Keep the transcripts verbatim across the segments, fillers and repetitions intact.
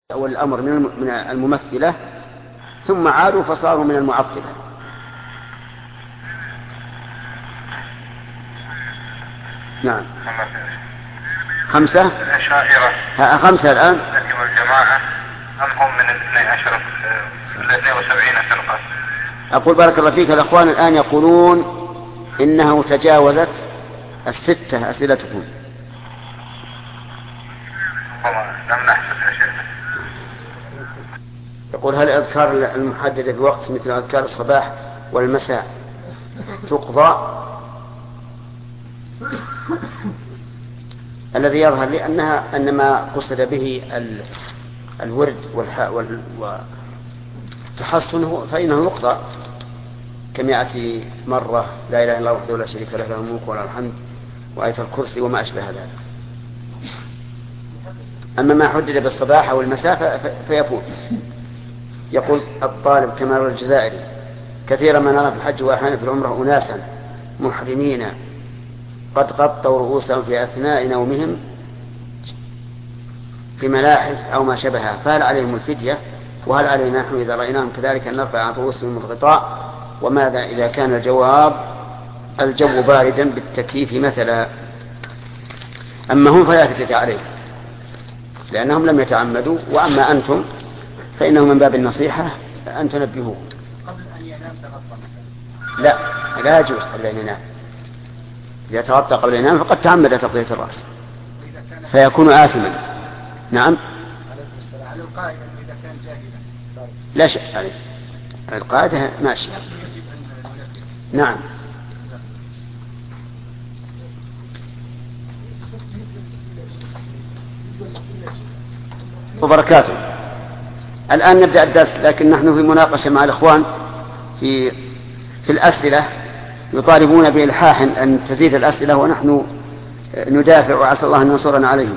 أول الأمر من الممثلة ثم عادوا فصاروا من المعطلة. نعم خمسة الأشاعرة خمسة الآن والجماعة أم هم من الاثني عشر الاثنين وسبعين فرقة؟ أقول بارك الله فيك الأخوان الآن يقولون إنه تجاوزت الستة أسئلتكم. لم نحسب يا شيخ. يقول هل الأذكار المحددة بوقت مثل أذكار الصباح والمساء تقضى؟ الذي يظهر لي أنها أنما قصد به الورد والتحصن فإنه يقضى كمئة مرة لا إله إلا الله وحده لا شريك له له الملك وله الحمد وآية الكرسي وما أشبه ذلك. أما ما حدد بالصباح أو المساء فيفوت. يقول الطالب كمال الجزائري كثيرا ما نرى في الحج وأحيانا في العمرة أناسا محرمين قد غطوا رؤوسهم في أثناء نومهم في ملاحف أو ما شبهها، فهل عليهم الفدية؟ وهل علينا نحن إذا رأيناهم كذلك أن نرفع عن رؤوسهم الغطاء؟ وماذا إذا كان الجواب الجو باردا بالتكييف مثلا؟ أما هم فلا فدية عليهم لأنهم لم يتعمدوا، وأما أنتم فإنه من باب النصيحة أن تنبهوه. قبل أن ينام تغطى؟ لا لا يجوز قبل أن ينام. إذا تغطى قبل أن ينام فقد تعمد تغطية الرأس فيكون آثما. نعم على القاعدة إذا كان جاهلا لا شيء عليه، القاعدة ماشي. نعم وبركاته. الآن نبدأ الدرس، لكن نحن في مناقشة مع الإخوان في في الأسئلة يطالبون بإلحاح أن تزيد الأسئلة ونحن ندافع وعسى الله أن ينصرنا عليهم.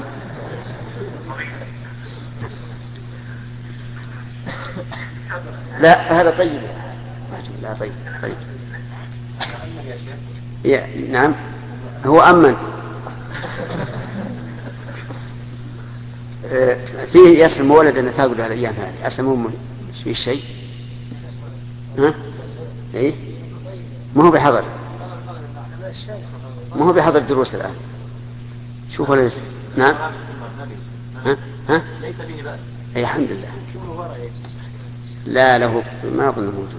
لا هذا طيب. لا طيب طيب يا نعم هو أمن فيه يسلم ولد نتاقل على الأيام هذه أسلموا في شيء ها إيه ما هو بحضر ما هو بحضر الدروس الآن. شوفوا ليس نعم ها ها ليس به بأس. أي الحمد لله. لا له ما أظن موجود.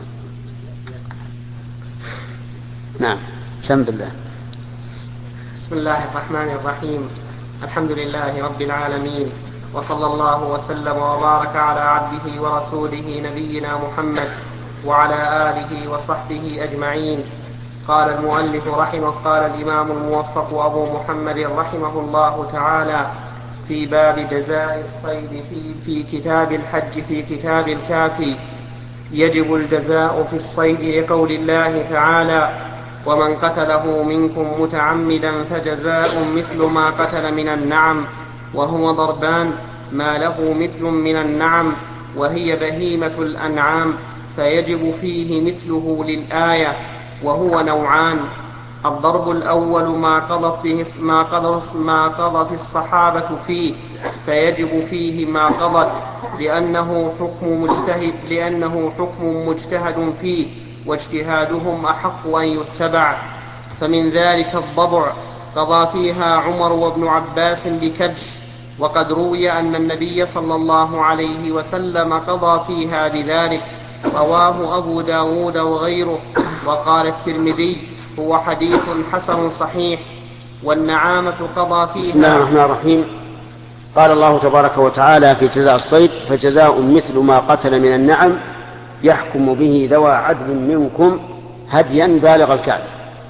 نعم سم بالله. بسم الله الرحمن الرحيم. الحمد لله رب العالمين، وصلى الله وسلم وبارك على عبده ورسوله نبينا محمد وعلى آله وصحبه أجمعين. قال المؤلف رحمه قال الإمام الموفق أبو محمد رحمه الله تعالى في باب جزاء الصيد في, في كتاب الحج في كتاب الكافي: يجب الجزاء في الصيد لقول الله تعالى: ومن قتله منكم متعمدا فجزاء مثل ما قتل من النعم، وهو ضربان: ما له مثل من النعم وهي بهيمة الأنعام، فيجب فيه مثله للآية، وهو نوعان: الضرب الأول ما قضت به ما قضت ما قضت الصحابة فيه، فيجب فيه ما قضت لأنه حكم مجتهد لأنه حكم مجتهد فيه، واجتهادهم أحق أن يتبع. فمن ذلك الضبع قضى فيها عمر وابن عباس بكبش، وقد روي أن النبي صلى الله عليه وسلم قضى فيها بذلك، رواه أبو داود وغيره. وقال الترمذي: هو حديث حسن صحيح. والنعامة قضى فيها. بسم الله الرحمن الرحيم. قال الله تبارك وتعالى في جزاء الصيد: فجزاء مثل ما قتل من النعم يحكم به ذوى عدل منكم هديا بالغ الكعبة.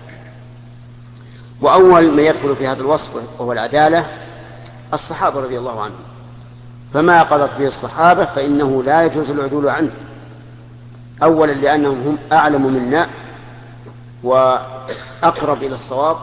وأول ما يدخل في هذا الوصف وهو العدالة الصحابة رضي الله عنهم، فما قضت به الصحابة فإنه لا يجوز العدول عنه، أولا لأنهم هم أعلم منا وأقرب إلى الصواب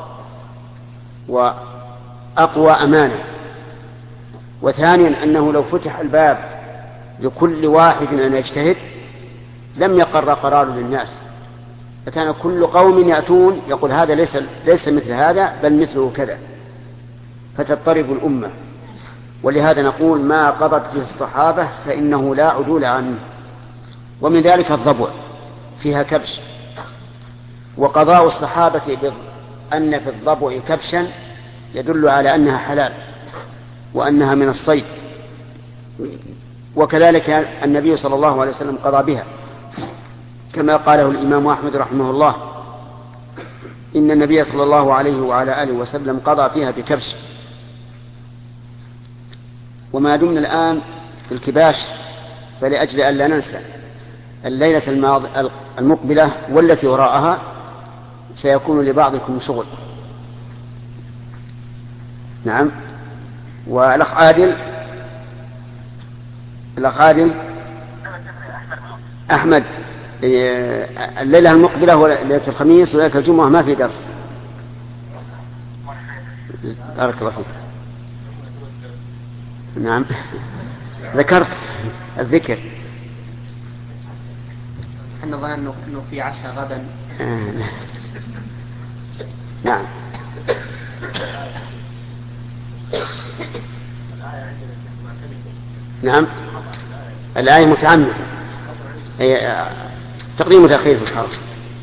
وأقوى أمانة، وثانيا أنه لو فتح الباب لكل واحد أن يجتهد لم يقر قرار للناس، فكان كل قوم يأتون يقول هذا ليس, ليس مثل هذا بل مثله كذا، فتضطرب الأمة. ولهذا نقول ما قضت فيه الصحابة فإنه لا عدول عنه. ومن ذلك الضبع فيها كبش، وقضاء الصحابة أن في الضبع كبشا يدل على أنها حلال وأنها من الصيد، وكذلك النبي صلى الله عليه وسلم قضى بها كما قاله الإمام أحمد رحمه الله إن النبي صلى الله عليه وعلى آله وسلم قضى فيها بكبش. وما دمنا الآن في الكباش فلأجل أن لا ننسى الليلة المقبلة والتي وراءها سيكون لبعضكم شغل. نعم. والأخ عادل الأخ عادل أحمد الليلة المقبلة وليلة الخميس وليلة الجمعة ما في درس. بارك الله فيك. نعم ذكرت الذكر. احنا ظننا انه في عشاء غدا. آه. نعم. نعم الآية متعمدة هي تقديم وتأخير في الحرف.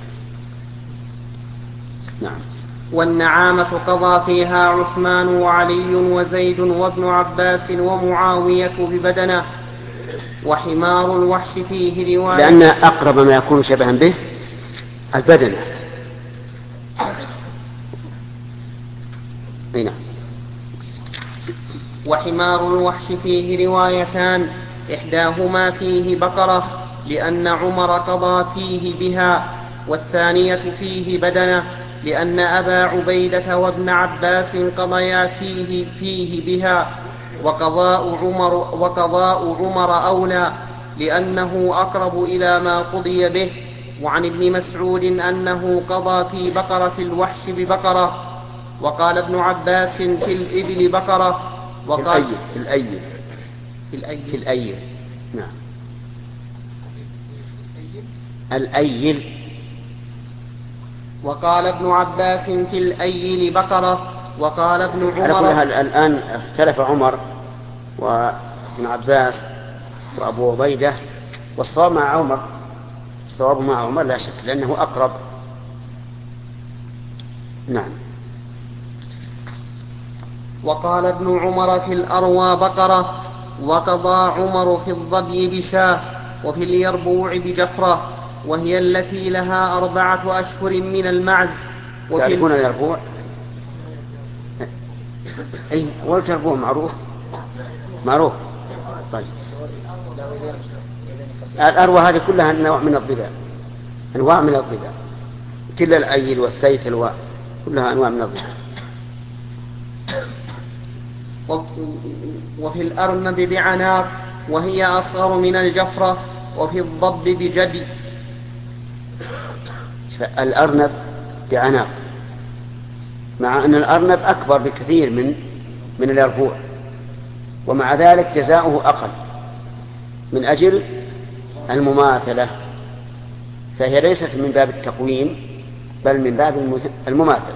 نعم. والنعامة قضى فيها عثمان وعلي وزيد وابن عباس ومعاوية ببدنه، وحمار الوحش فيه رواية، لأن أقرب ما يكون شبها به البدنة. نعم. وحمار الوحش فيه روايتان، إحداهما فيه بقرة لأن عمر قضى فيه بها، والثانية فيه بدنة لأن أبا عبيدة وابن عباس قضيا فيه, فيه بها، وقضاء عمر, وقضاء عمر أولى لأنه أقرب إلى ما قضي به. وعن ابن مسعود أنه قضى في بقرة الوحش ببقرة. وقال ابن عباس في الإبل بقرة. وقال في الأيل في الأيل في الأيل نعم الأيل. وقال ابن عباس في الأيل بقرة. وقال ابن عمر. على كل حال الآن اختلف عمر وابن عباس وأبو عبيدة، والصواب مع عمر، الصواب مع عمر لا شك لأنه أقرب. نعم. وقال ابن عمر في الأروى بقرة. وقضى عمر في الظبي بشاه، وفي اليربوع بجفرة، وهي التي لها أربعة أشهر من المعز. تعرفون اليربوع؟ أي واليربوع معروف معروف. طيب الأروى هذه كلها نوع من الضباع، أنواع من الضباع، كل الأيل والثيث الواء كلها أنواع من الضباع. وفي الأرنب بعناق، وهي أصغر من الجفرة. وفي الضب بجدي. الأرنب بعناق، مع أن الأرنب أكبر بكثير من من اليربوع، ومع ذلك جزاؤه أقل من أجل المماثلة، فهي ليست من باب التقويم بل من باب المماثلة.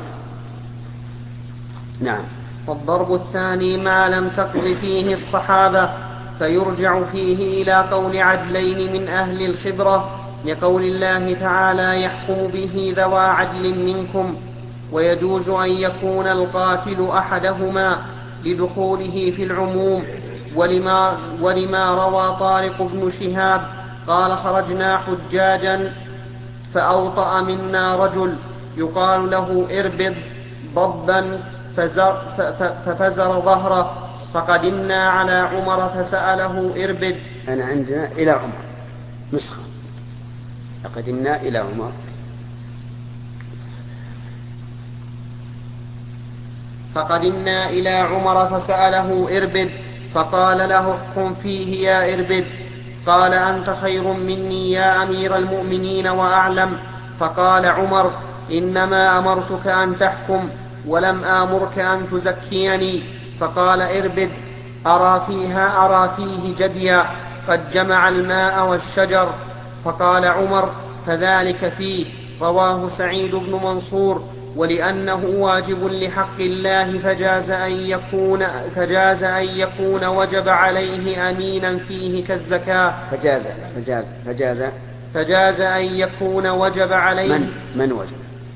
نعم. والضرب الثاني ما لم تقض فيه الصحابة، فيرجع فيه إلى قول عدلين من أهل الخبرة، لقول الله تعالى يحكم به ذوى عدل منكم، ويجوز أن يكون القاتل أحدهما لدخوله في العموم. ولما, ولما روى طارق بن شهاب قال خرجنا حجاجا فأوطأ منا رجل يقال له إربض ضبا فزر ففزر ظهره، فقدمنا على عمر فسأله إربد. أنا عندنا إلى عمر نسخة، فقدمنا إلى عمر فقدمنا إلى عمر فسأله إربد، فقال له احكم فيه يا إربد. قال أنت خير مني يا أمير المؤمنين وأعلم. فقال عمر إنما أمرتك أن تحكم ولم آمرك أن تزكيني. فقال إربد أرى فيها أرى فيه جديا قد جمع الماء والشجر. فقال عمر فذلك فيه. رواه سعيد بن منصور ولأنه واجب لحق الله فجاز أن يكون فجاز أن يكون وجب عليه أمينا فيه كالزكاة. فجاز فجاز فجاز فجاز أن يكون وجب عليه من من وجب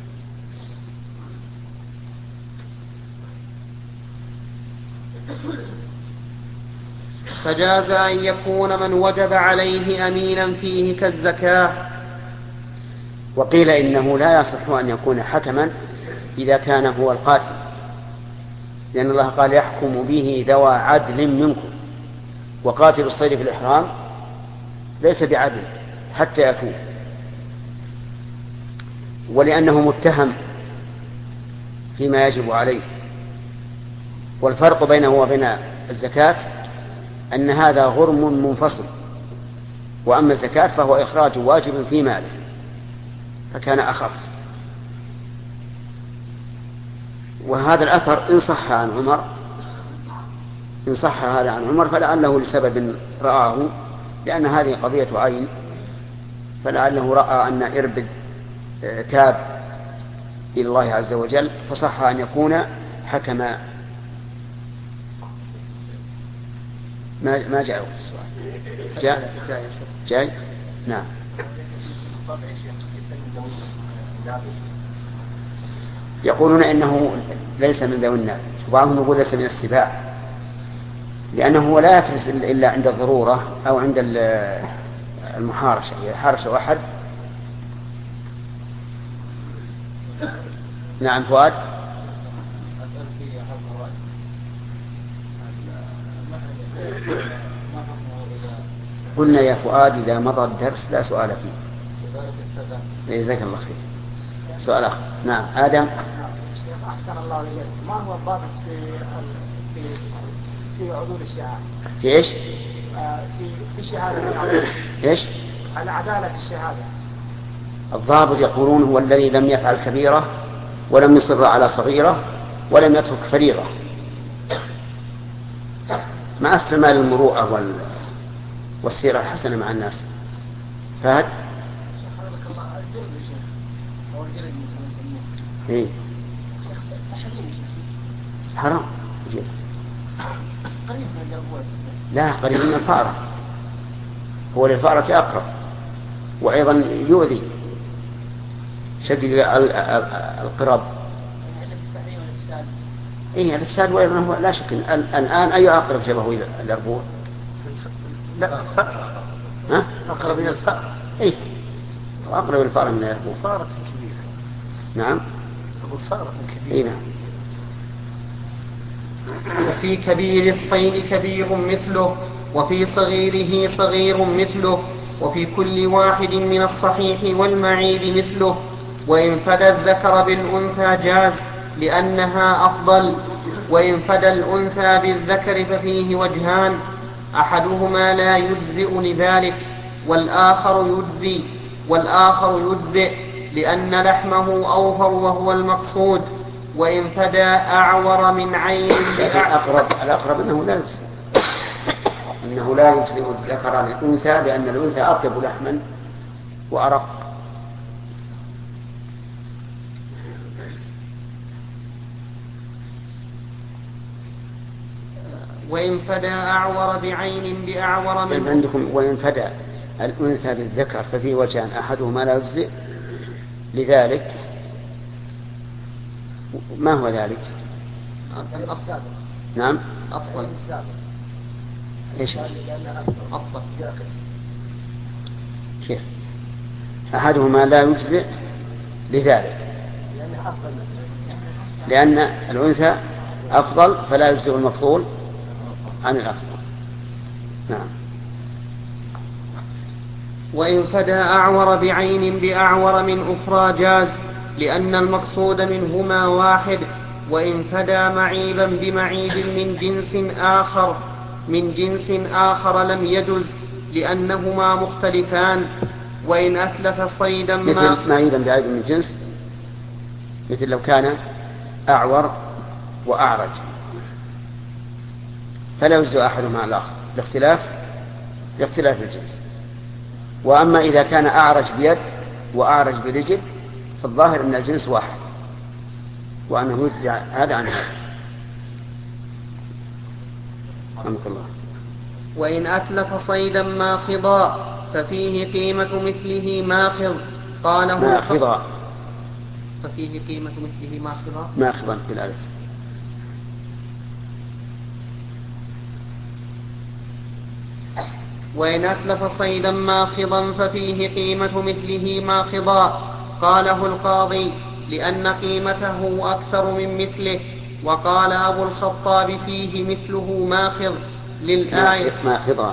فجاز أن يكون من وجب عليه أمينا فيه كالزكاة. وقيل إنه لا يصح أن يكون حكما إذا كان هو القاتل، لأن الله قال يحكم به ذوى عدل منكم، وقاتل الصيد في الإحرام ليس بعدل حتى يتوب، ولأنه متهم فيما يجب عليه. والفرق بينه وبين الزكاة أن هذا غرم منفصل، وأما الزكاة فهو إخراج واجب في ماله فكان أخف. وهذا الأثر إن صح عن عمر إن صح هذا عن عمر فلعله لسبب رآه، لأن هذه قضية عين، فلعله رأى أن إربد تاب إلى الله عز وجل فصح أن يكون حكما. ما ما جاء السؤال جاء جاي نعم. يقولون إنه ليس من ذوي الناب، وبعضهم يقول ليس من السباع، لأنه لا يفلس إلا عند الضرورة أو عند المحارشة، إذا حارش أحد. نعم فؤاد. قلنا يا فؤاد إذا مضى الدرس لا سؤال فيه. جزاك الله خير. سؤال آخر. نعم آدم. أحسن الله إليك، ما هو الضابط في في في عدول الشهادة؟ في إيش؟ في في الشهادة العدالة. إيش؟ العدالة في الشهادة. الضابط يقولون هو الذي لم يفعل كبيرة ولم يصر على صغيرة ولم يترك فريضة، مع استعمال المروءة وال والسيرة الحسنة مع الناس. فهد؟ إيه؟ حرام. جيد. لا قريب من الفأرة، هو للفأرة أقرب، وأيضا يؤذي شديد القراب. إيه الإفساد، وأيضا هو لا شك الآن أي أقرب شبهه إلى الأربوع؟ لا الفأرة. ها؟ أقرب إلى الفأرة. إيه أقرب الفأرة من الأربوع. فأرة كبيرة. نعم. أبو فأرة كبيرة. إيه نعم. وفي كبير الصيد كبير مثله، وفي صغيره صغير مثله، وفي كل واحد من الصحيح والمعيب مثله. وإن فدى الذكر بالأنثى جاز لأنها أفضل، وإن فدى الأنثى بالذكر ففيه وجهان، أحدهما لا يجزئ لذلك والآخر يجزي والآخر يجزئ لأن لحمه أوفر وهو المقصود. وإن فدى أعور من عين الأقرب الأقرب أنه لا يجزئ أنه لا يجزئ الذكر عن الأنثى، لأن الأنثى أطيب لحما وأرق. وإن فدى أعور بعين بأعور من عندكم وإن فدى الأنثى بالذكر ففي وجهان، أحدهما لا يجزئ لذلك. ما هو ذلك؟ الأفضل. نعم أفضل. إيش أفضل كيف؟ أحدهما لا يجزئ لذلك لأن الأنثى أفضل فلا يجزئ المفضول عن الأفضل. نعم. وإن فدى أعور بعين بأعور من أخرى جاز لأن المقصود منهما واحد. وإن فدى معيبا بمعيب من جنس آخر من جنس آخر لم يجز لأنهما مختلفان. وإن أتلف صيدا ما مثل معيبا بعيب من جنس، مثل لو كان أعور وأعرج فلا يجزئ أحدهما على الآخر لاختلاف لاختلاف الجنس. وأما إذا كان أعرج بيد وأعرج برجل فالظاهر أن الجنس واحد وأنه يجزي هذا عن هذا. رحمك الله. وإن أتلف صيدا ماخضا ففيه قيمة مثله ماخض قاله ماخضا ففيه قيمة مثله ماخضا ماخضا بالألف. وإن أتلف صيدا ماخضا ففيه قيمة مثله ماخضا قاله القاضي لأن قيمته أكثر من مثله. وقال أبو الخطاب فيه مثله ماخض للآية ماخضا.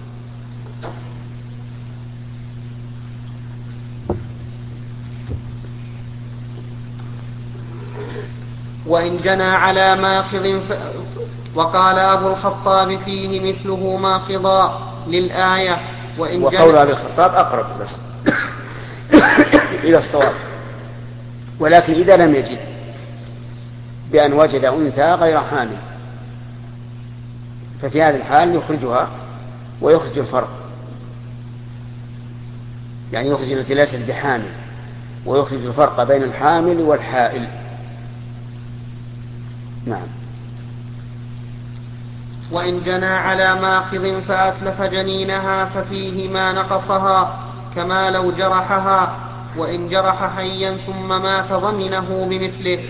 وإن جنى على ماخض ف... وقال أبو الخطاب فيه مثله ماخضا للآية. وإن وقول أبي الخطاب أقرب بس إلى الصواب. ولكن إذا لم يجد بأن وجد أنثى غير حامل ففي هذه الحال يخرجها ويخرج الفرق، يعني يخرج التي ليست بحامل ويخرج الفرق بين الحامل والحائل. نعم. وإن جنى على ماخض فأتلف جنينها ففيه ما نقصها كما لو جرحها. وإن جرح حيا ثم مات ضمنه بمثله.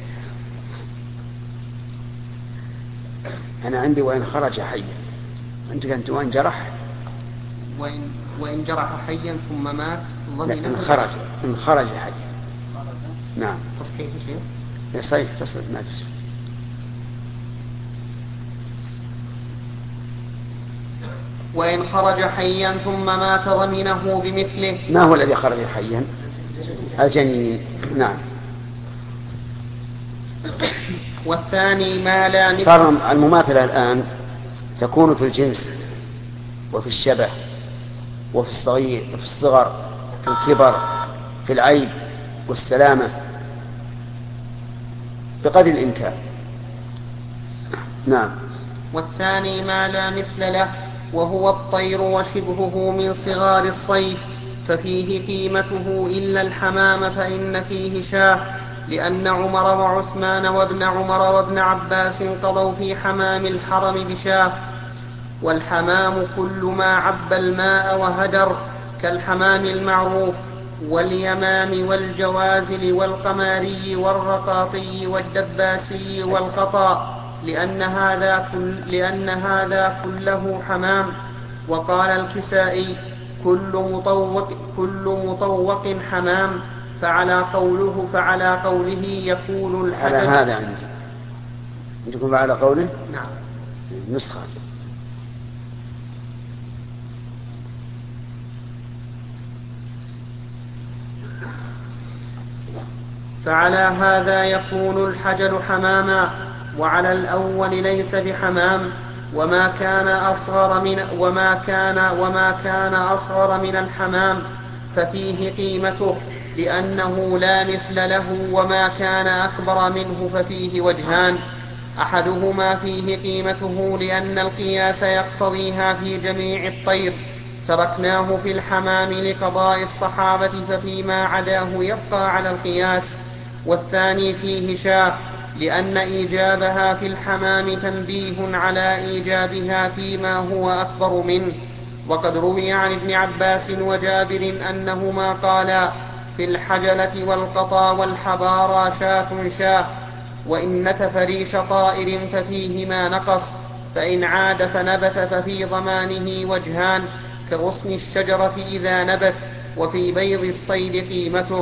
أنا عندي وإن خرج حيا، عندك أنت وإن جرح. وإن, وإن جرح حيا ثم مات ضمنه. إن خرج إن خرج حيا. نعم. تصحيح شيء؟ صحيح تصحيح ما فيش. وإن خرج حيا ثم مات ضمنه بمثله. ما هو الذي خرج حيا؟ الجنين. نعم. والثاني ما لا مثل. صار المماثلة الآن تكون في الجنس وفي الشبه وفي الصغير وفي الصغر في الكبر في العيب والسلامة بقدر الإمكان. نعم. والثاني ما لا مثل له وهو الطير وشبهه من صغار الصيد ففيه قيمته إلا الحمام فإن فيه شاه لأن عمر وعثمان وابن عمر وابن عباس قضوا في حمام الحرم بشاه. والحمام كل ما عب الماء وهدر كالحمام المعروف واليمام والجوازل والقماري والرقاطي والدباسي والقطا لأن هذا, كل لأن هذا كله حمام. وقال الكسائي كل مطوق, كل مطوق حمام فعلى قوله فعلى قوله يكون الحجر. على هذا عندي عندكم على قوله. نعم. نسخة. فعلى هذا يكون الحجر حماما وعلى الأول ليس بحمام. وما كان أصغر من وما كان وما كان أصغر من الحمام ففيه قيمته لأنه لا مثل له. وما كان أكبر منه ففيه وجهان أحدهما فيه قيمته لأن القياس يقتضيها في جميع الطير تركناه في الحمام لقضاء الصحابة ففيما عداه يبقى على القياس. والثاني فيه شاه لأن إيجابها في الحمام تنبيه على إيجابها فيما هو أكبر منه. وقد روي عن ابن عباس وجابر أنهما قالا في الحجلة والقطا والحبارى شاة شاه. وإن نتف ريش طائر ففيه ما نقص فإن عاد فنبت ففي ضمانه وجهان كغصن الشجرة إذا نبت وفي بيض الصيد قيمته.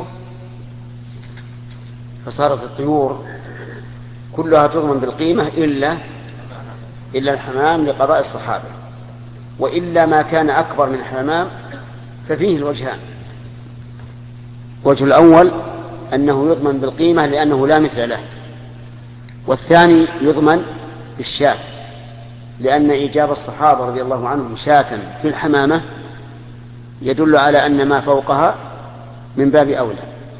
فصارت الطيور كلها تضمن بالقيمة إلا إلا الحمام لقضاء الصحابة. وإلا ما كان أكبر من الحمام ففيه الوجهان. الوجه الأول أنه يضمن بالقيمة لأنه لا مثل له. والثاني يضمن بالشاة لأن إيجاب الصحابة رضي الله عنهم شاة في الحمامة يدل على أن ما فوقها من باب أولى.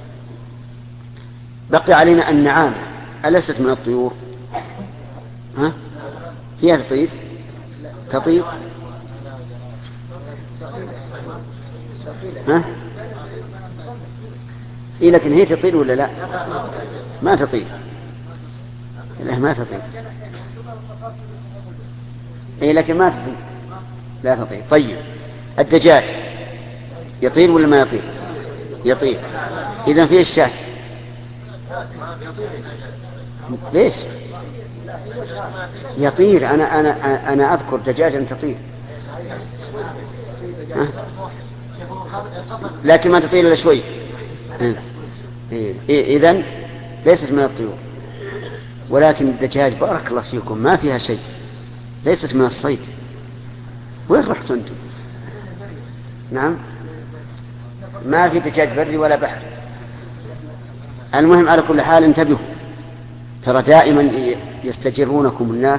بقي علينا النعامة ألست من الطيور؟ ها؟ هي تطير تطير ها؟ إيه لكن هي تطيل ولا لا؟ ما تطيل. لا ما تطيل. إيه لكن ما تطيل. لا تطيل. طيب الدجاج يطيل ولا ما يطيل؟ يطيل. إذن فيه الشاة. ليش؟ يطير. أنا أنا أنا أذكر دجاجا تطير. لكن ما تطير إلا شوي. إذن ليست من الطيور. ولكن الدجاج بارك الله فيكم ما فيها شيء، ليست من الصيد. وين رحتوا أنتم؟ نعم ما في دجاج بري ولا بحر. المهم على كل حال انتبهوا، ترى دائما يستجرونكم الناس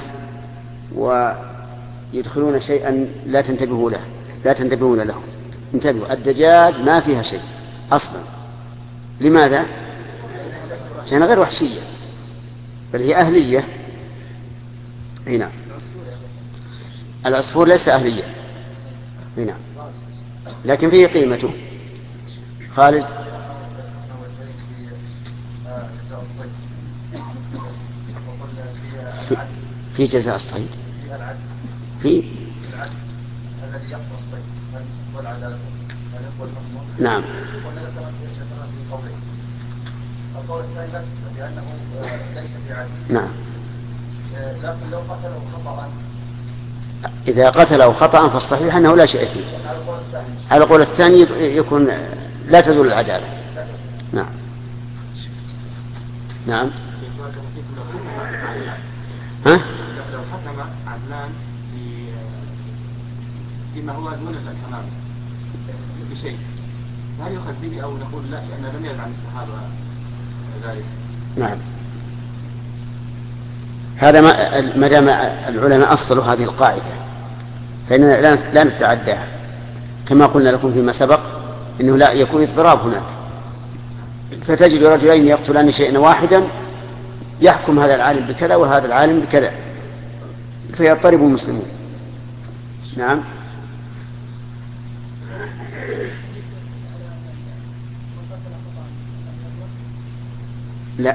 ويدخلون شيئا لا تنتبهوا له لا تنتبهون له. انتبهوا، الدجاج ما فيها شيء أصلا. لماذا؟ عشان غير وحشية بل هي أهلية. هنا العصفور ليس أهلية هنا لكن فيه قيمته. خالد في, في جزاء الصيد في الذي يقتل الصيد والعدالة. نعم. القول الثاني لأنه ليس في عدل. نعم. لكن لو قتله خطأ، إذا قتله خطأ فالصحيح أنه لا شيء فيه. على القول الثاني يكون لا تزول العدالة. نعم. نعم. ها؟ لو حكم عدلان فيما هو دون الحمام بشيء هل يؤخذ به أو نقول لا لأن لم يرد عن الصحابة ذلك؟ نعم. هذا ما دام العلماء أصلوا هذه القاعدة فإننا لا نتعداها، كما قلنا لكم فيما سبق إنه لا يكون اضطراب هناك، فتجد رجلين يقتلان شيئا واحدا يحكم هذا العالم بكذا وهذا العالم بكذا فيضطرب المسلمون. نعم. لا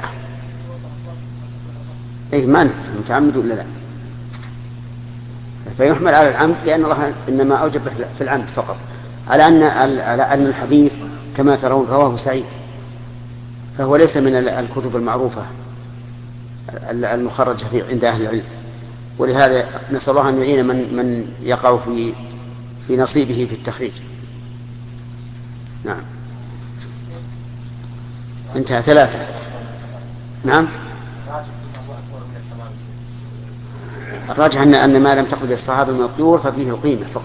إيه ما متعمد ولا لا، فيحمل على العمد لأن الله إنما أوجب في العمد فقط، على أن على أن الحديث كما ترون رواه سعيد فهو ليس من الكتب المعروفة المخرجة في عند أهل العلم، ولهذا نسأل الله أن يعين من من يقع في في نصيبه في التخريج. نعم. انتهى ثلاثة. نعم. الراجح أن أن ما لم تأخذ الصحابة من الطيور ففيه القيمة فقط.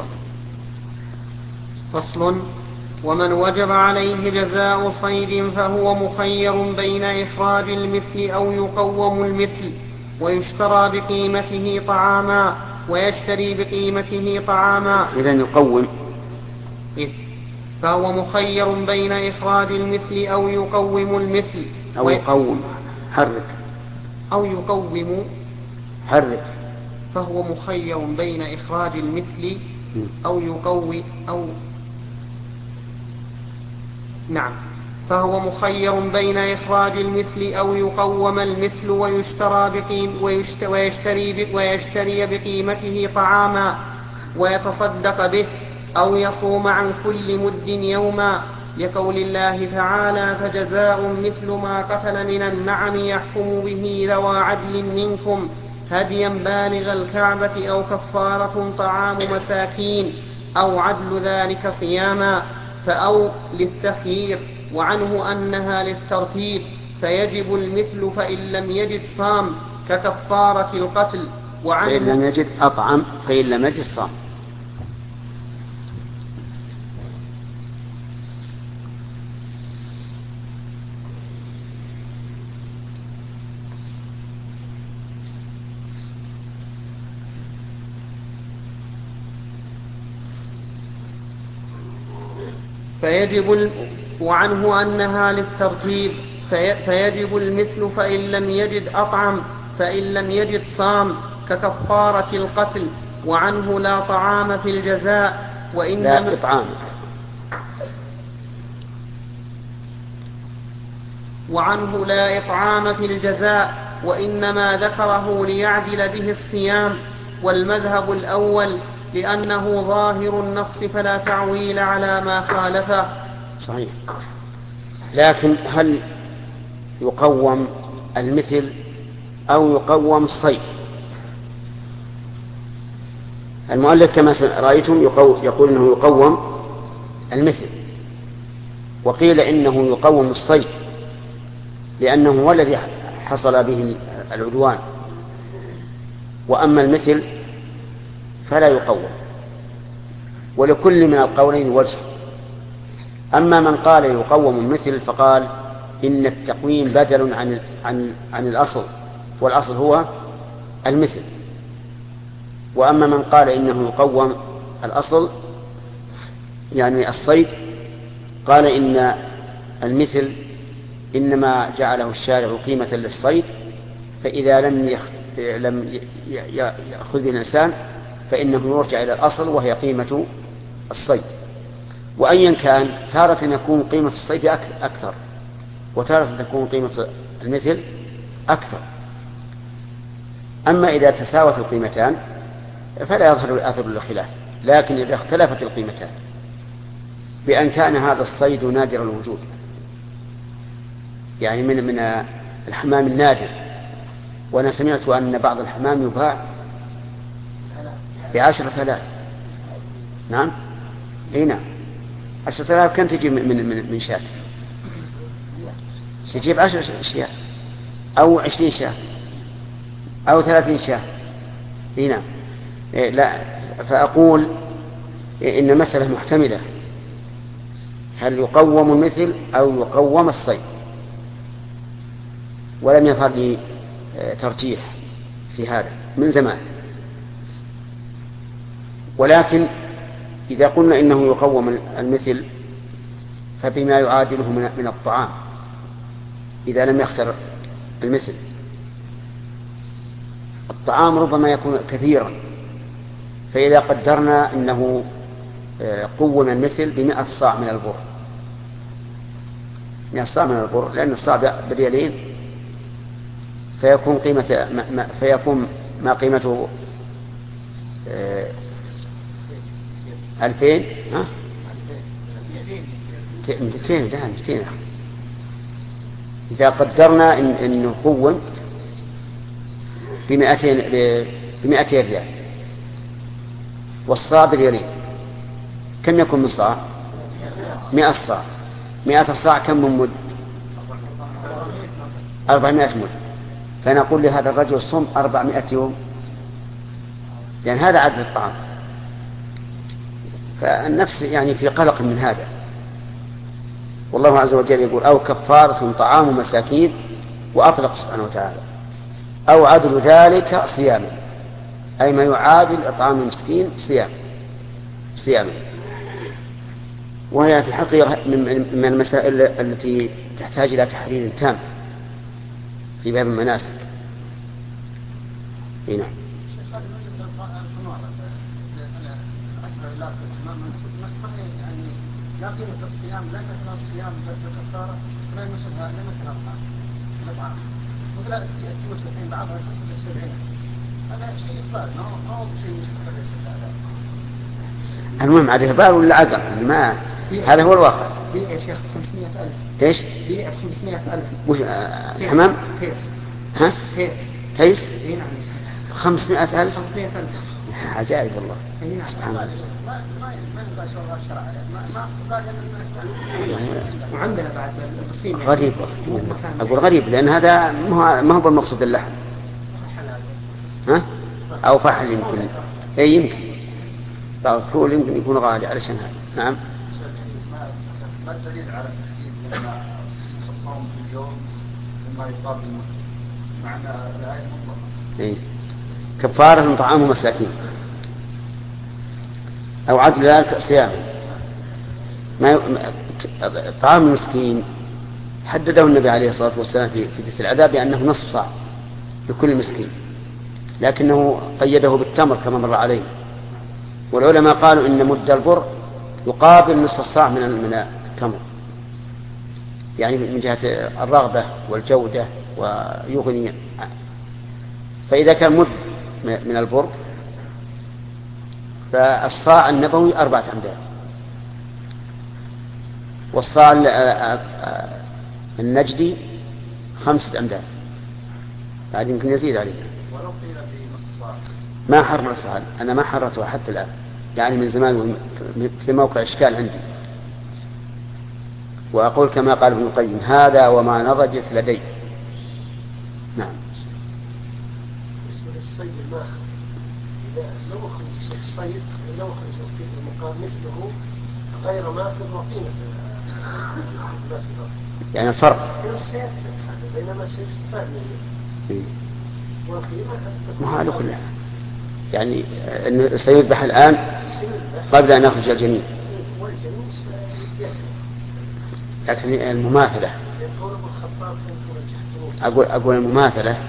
فصل: ومن وجب عليه جزاء صيد فهو مخير بين إخراج المثل أو يقوم المثل ويشترى بقيمته طعاما ويشتري بقيمته طعاما. إذن يقوم إذ فهو مخير بين إخراج المثل أو يقوم المثل أو يقوم حرك أو يقوم حرك فهو مخير بين إخراج المثل أو يقوي أو نعم فهو مخير بين إخراج المثل أو يقوم المثل ويشترى بقيم ويشتري ويشتري بقيمته طعاما ويتصدق به أو يصوم عن كل مد يوما، لقول الله تعالى: فجزاء مثل ما قتل من النعم يحكم به ذوى عدل منكم هديا بالغ الكعبة أو كفارة طعام مساكين أو عدل ذلك صياما، فأو للتخيير، وعنه أنها للترتيب، فيجب المثل فإن لم يجد صام ككفارة القتل، وعنه فإن لم يجد أطعم فإن لم يجد صام. فيجب ال... وعنه أنها للترتيب، في... فيجب المثل فإن لم يجد أطعم فإن لم يجد صام ككفارة القتل، وعنه لا طعام في الجزاء وإنما لا إطعام وعنه لا إطعام في الجزاء، وإنما ذكره ليعدل به الصيام، والمذهب الأول لأنه ظاهر النص فلا تعويل على ما خالفه. صحيح. لكن هل يقوم المثل أو يقوم الصيد؟ المؤلف كما رأيتم يقول إنه يقوم المثل، وقيل إنه يقوم الصيد لأنه هو الذي حصل به العدوان، وأما المثل فلا يقوم. ولكل من القولين وجه. أما من قال يقوم المثل فقال إن التقويم بدل عن عن عن الأصل، والأصل هو المثل. وأما من قال إنه يقوم الأصل يعني الصيد، قال إن المثل إنما جعله الشارع قيمة للصيد، فإذا لم يخ... لم يأخذ الإنسان فإنه يرجع إلى الأصل وهي قيمة الصيد. وأيا كان تارة يكون قيمة الصيد أكثر، وتارة تكون قيمة المثل أكثر. أما إذا تساوت القيمتان فلا يظهر أثر الخلاف. لكن إذا اختلفت القيمتان بأن كان هذا الصيد نادر الوجود، يعني من من الحمام النادر، وأنا سمعت أن بعض الحمام يباع بعشرة آلاف. نعم، أي نعم، عشرة آلاف كم تجيب من من من شاة؟ تجيب عشر أشياء أو عشرين شاة أو ثلاثين شاة. أي نعم. لا، فأقول إن المسألة محتملة، هل يقوم المثل أو يقوم الصيد، ولم يظهر لي ترجيح في هذا من زمان. ولكن إذا قلنا إنه يقوم المثل فبما يعادله من الطعام إذا لم يختر المثل. الطعام ربما يكون كثيرا، فإذا قدرنا أنه قوم المثل بمئة صاع من البر، مئة صاع من البر، لأن الصاع بريالين، فيكون قيمة ما فيكون ما قيمته ألفين ها مئتين ده مئتين. إذا قدرنا إن إنه قوم بمئتين بمئتين ريال، والصاع بريالين، كم يكون من صاع؟ مئة صاع. مئة صاع كم من مد؟ أربعمائة مد. فنقول لهذا الرجل صم أربعمائة يوم، يعني هذا عدد الطعام. فالنفس يعني في قلق من هذا. والله عز وجل يقول أو كفارة طعام مساكين، وأطلق سبحانه وتعالى أو عدل ذلك صياما، أي ما يعادل إطعام المسكين صيام صياما. وهي في الحقيقة من المسائل التي تحتاج إلى تحرير تام في باب المناسك. هنا لا قيمة الصيام، لا مثل الصيام كفارة، لا مثلها لا مثل الطعام، ولا التوت الحين بعضها تصل سبعين. هذا شيء إقبال، ما هو شيء مستقبل. المهم عليه بال ولا عقل؟ ما هذا هو الواقع. بيع يا شيخ خمسمائة ألف. ايش؟ بيع خمسمائة ألف. وش حمام؟ تيس. ها؟ تيس. تيس؟ اي نعم. خمسمائة ألف. خمسمائة ألف. عجائب والله. اي نعم. سبحان الله. ما ما ما ينبغي شرع الشرع، ما ما قال إن وعندنا بعد الصين. غريب. أقول غريب لأن هذا ما هو بالمقصود اللحم. ها؟ أو فحل يمكن. أي يمكن. بعض الفول يمكن يكون غالي علشان هذا. نعم. ما الدليل على التحديد لما الصوم في اليوم مما يقابل المسلم معنى الآية مطلقة؟ إيه. كفارة طعام مساكين أو عدل ذلك صيام. ما طعام المسكين حدده النبي عليه الصلاة والسلام في في العذاب بأنه نصف صاع لكل مسكين، لكنه قيده بالتمر كما مر عليه. والعلماء قالوا إن مد البر يقابل نصف الصاع من من التمر. يعني من جهة الرغبة والجودة ويغني. فإذا كان مد من البر فالصاع النبوي أربعة أمداد، والصاع النجدي خمسة أمداد، بعد يمكن يزيد عليه. ولو قيل في نصف صاع ما حررتها أنا، ما حررتها حتى الآن، يعني من زمان في موقع إشكال عندي. وأقول كما قال ابن القيم: هذا وما نضجت لدي. نعم. بالنسبة للصيد الماخذ، إذا لو أخرج الصيد لو أخرج في المقام مثله غير ماخذ وقيمة يعني الفرق بينما سيستفاد منه ما هذا كله، يعني أنه سيذبح الآن قبل أن يخرج الجنين. لكن المماثلة، أقول أقول المماثلة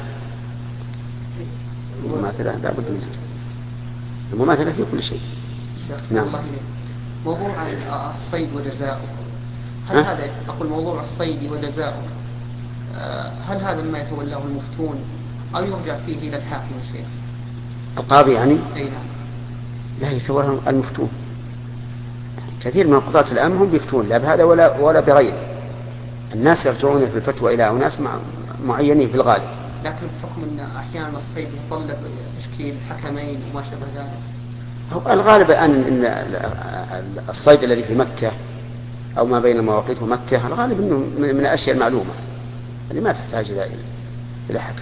المماثلة لا بد منها، المماثلة في كل شيء. نعم. موضوع الصيد وجزاؤه، هل هذا أقول موضوع الصيد وجزاؤه هل هذا ما يتولاه المفتون أو يرجع فيه إلى الحاكم الشيخ؟ القاضي يعني؟ أي نعم. لا، يتولاه المفتون. كثير من قضاة الأمن هم بيفتون لا بهذا ولا ولا بغيره. الناس يرجعون في الفتوى إلى أناس معينين في الغالب. لكن بحكم أن أحيانا الصيد يتطلب تشكيل حكمين وما شابه ذلك. هو الغالب أن الصيد الذي في مكة أو ما بين المواقيت ومكة الغالب أنه من الأشياء المعلومة اللي ما تحتاج إلى إلى حكم.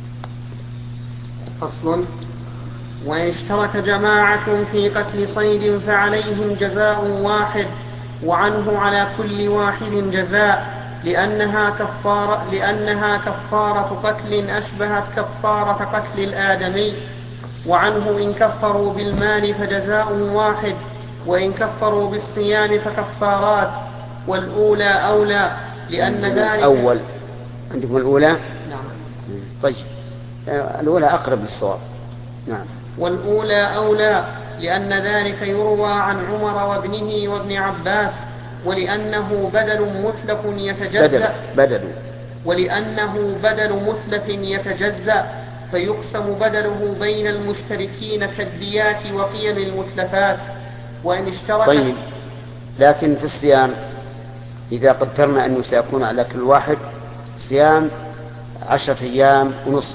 فصل: وإن اشترك جماعة في قتل صيد فعليهم جزاء واحد، وعنه على كل واحد جزاء، لأنها كفارة, لأنها كفارة قتل أشبهت كفارة قتل الآدمي. وعنه إن كفروا بالمال فجزاء واحد، وإن كفروا بالصيام فكفارات، والأولى أولى لأن ذلك أول. عندكم الأولى؟ نعم. طيب الأولى أقرب للصواب. نعم. والأولى أولى لأن ذلك يروى عن عمر وابنه وابن عباس، ولأنه بدل متلف يتجزأ بدل, بدل. ولأنه بدل متلف يتجزأ فيقسم بدله بين المشتركين كالديات وقيم المتلفات. وإن اشترك. طيب، لكن في الصيام إذا قدرنا أنه سيكون على كل واحد صيام عشرة أيام ونصف،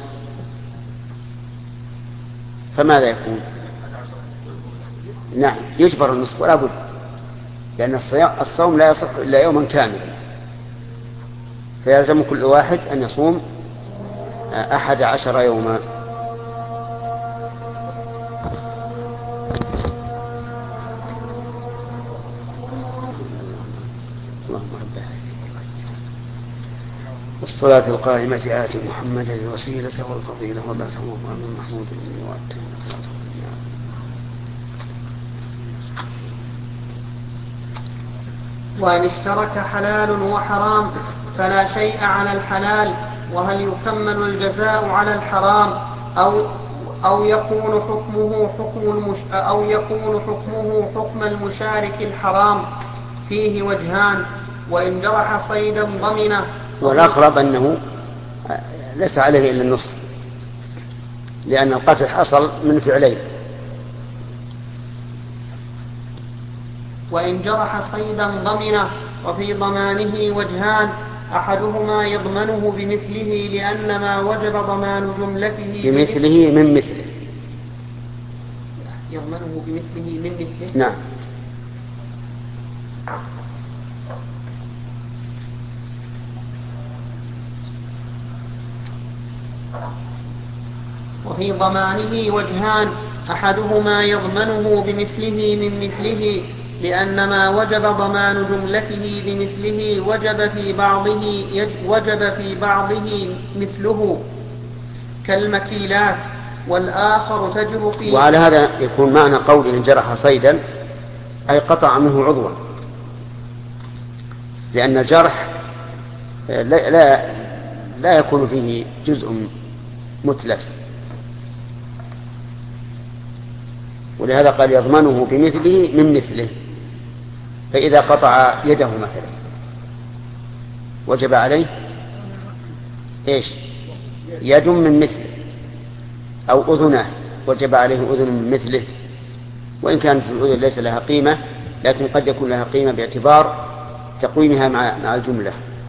فماذا يكون؟ نعم، يجبر النصف ولا بد، لأن الصوم لا يصح إلا يوما كاملا، فيلزم كل واحد أن يصوم أحد عشر يوما. والصلاة القائمة آت محمدا الوسيلة والفضيلة وبعثه مقام محمود وأتم. وإن اشترك حلال وحرام فلا شيء على الحلال، وهل يكمل الجزاء على الحرام أو أو يكون حكمه حكم المش أو يكون حكمه حكم المشارك الحرام؟ فيه وجهان. وإن جرح صيدا ضمنه. والأقرب أنه ليس عليه إلا النصف، لأن القتل حصل من فعلين. وإن جرح صيدا ضمنه، وفي ضمانه وجهان: أحدهما يضمنه بمثله لأن ما وجب ضمان جملته بمثله من مثله. يضمنه بمثله من مثله. نعم. وفي ضمانه وجهان: أحدهما يضمنه بمثله من مثله لأن ما وجب ضمان جملته بمثله وجب في بعضه وجب في بعضه مثله كالمكيلات، والآخر تجر في. وعلى هذا يكون معنى قول إن جرح صيدا أي قطع منه عضوا، لأن الجرح لا, لا, لا يكون فيه جزء متلف، ولهذا قال يضمنه بمثله من مثله. فإذا قطع يده مثلا وجب عليه إيش؟ يد من مثله أو أذنه، وجب عليه أذن من مثله، وإن كانت الأذن ليس لها قيمة لكن قد يكون لها قيمة باعتبار تقويمها مع مع الجملة.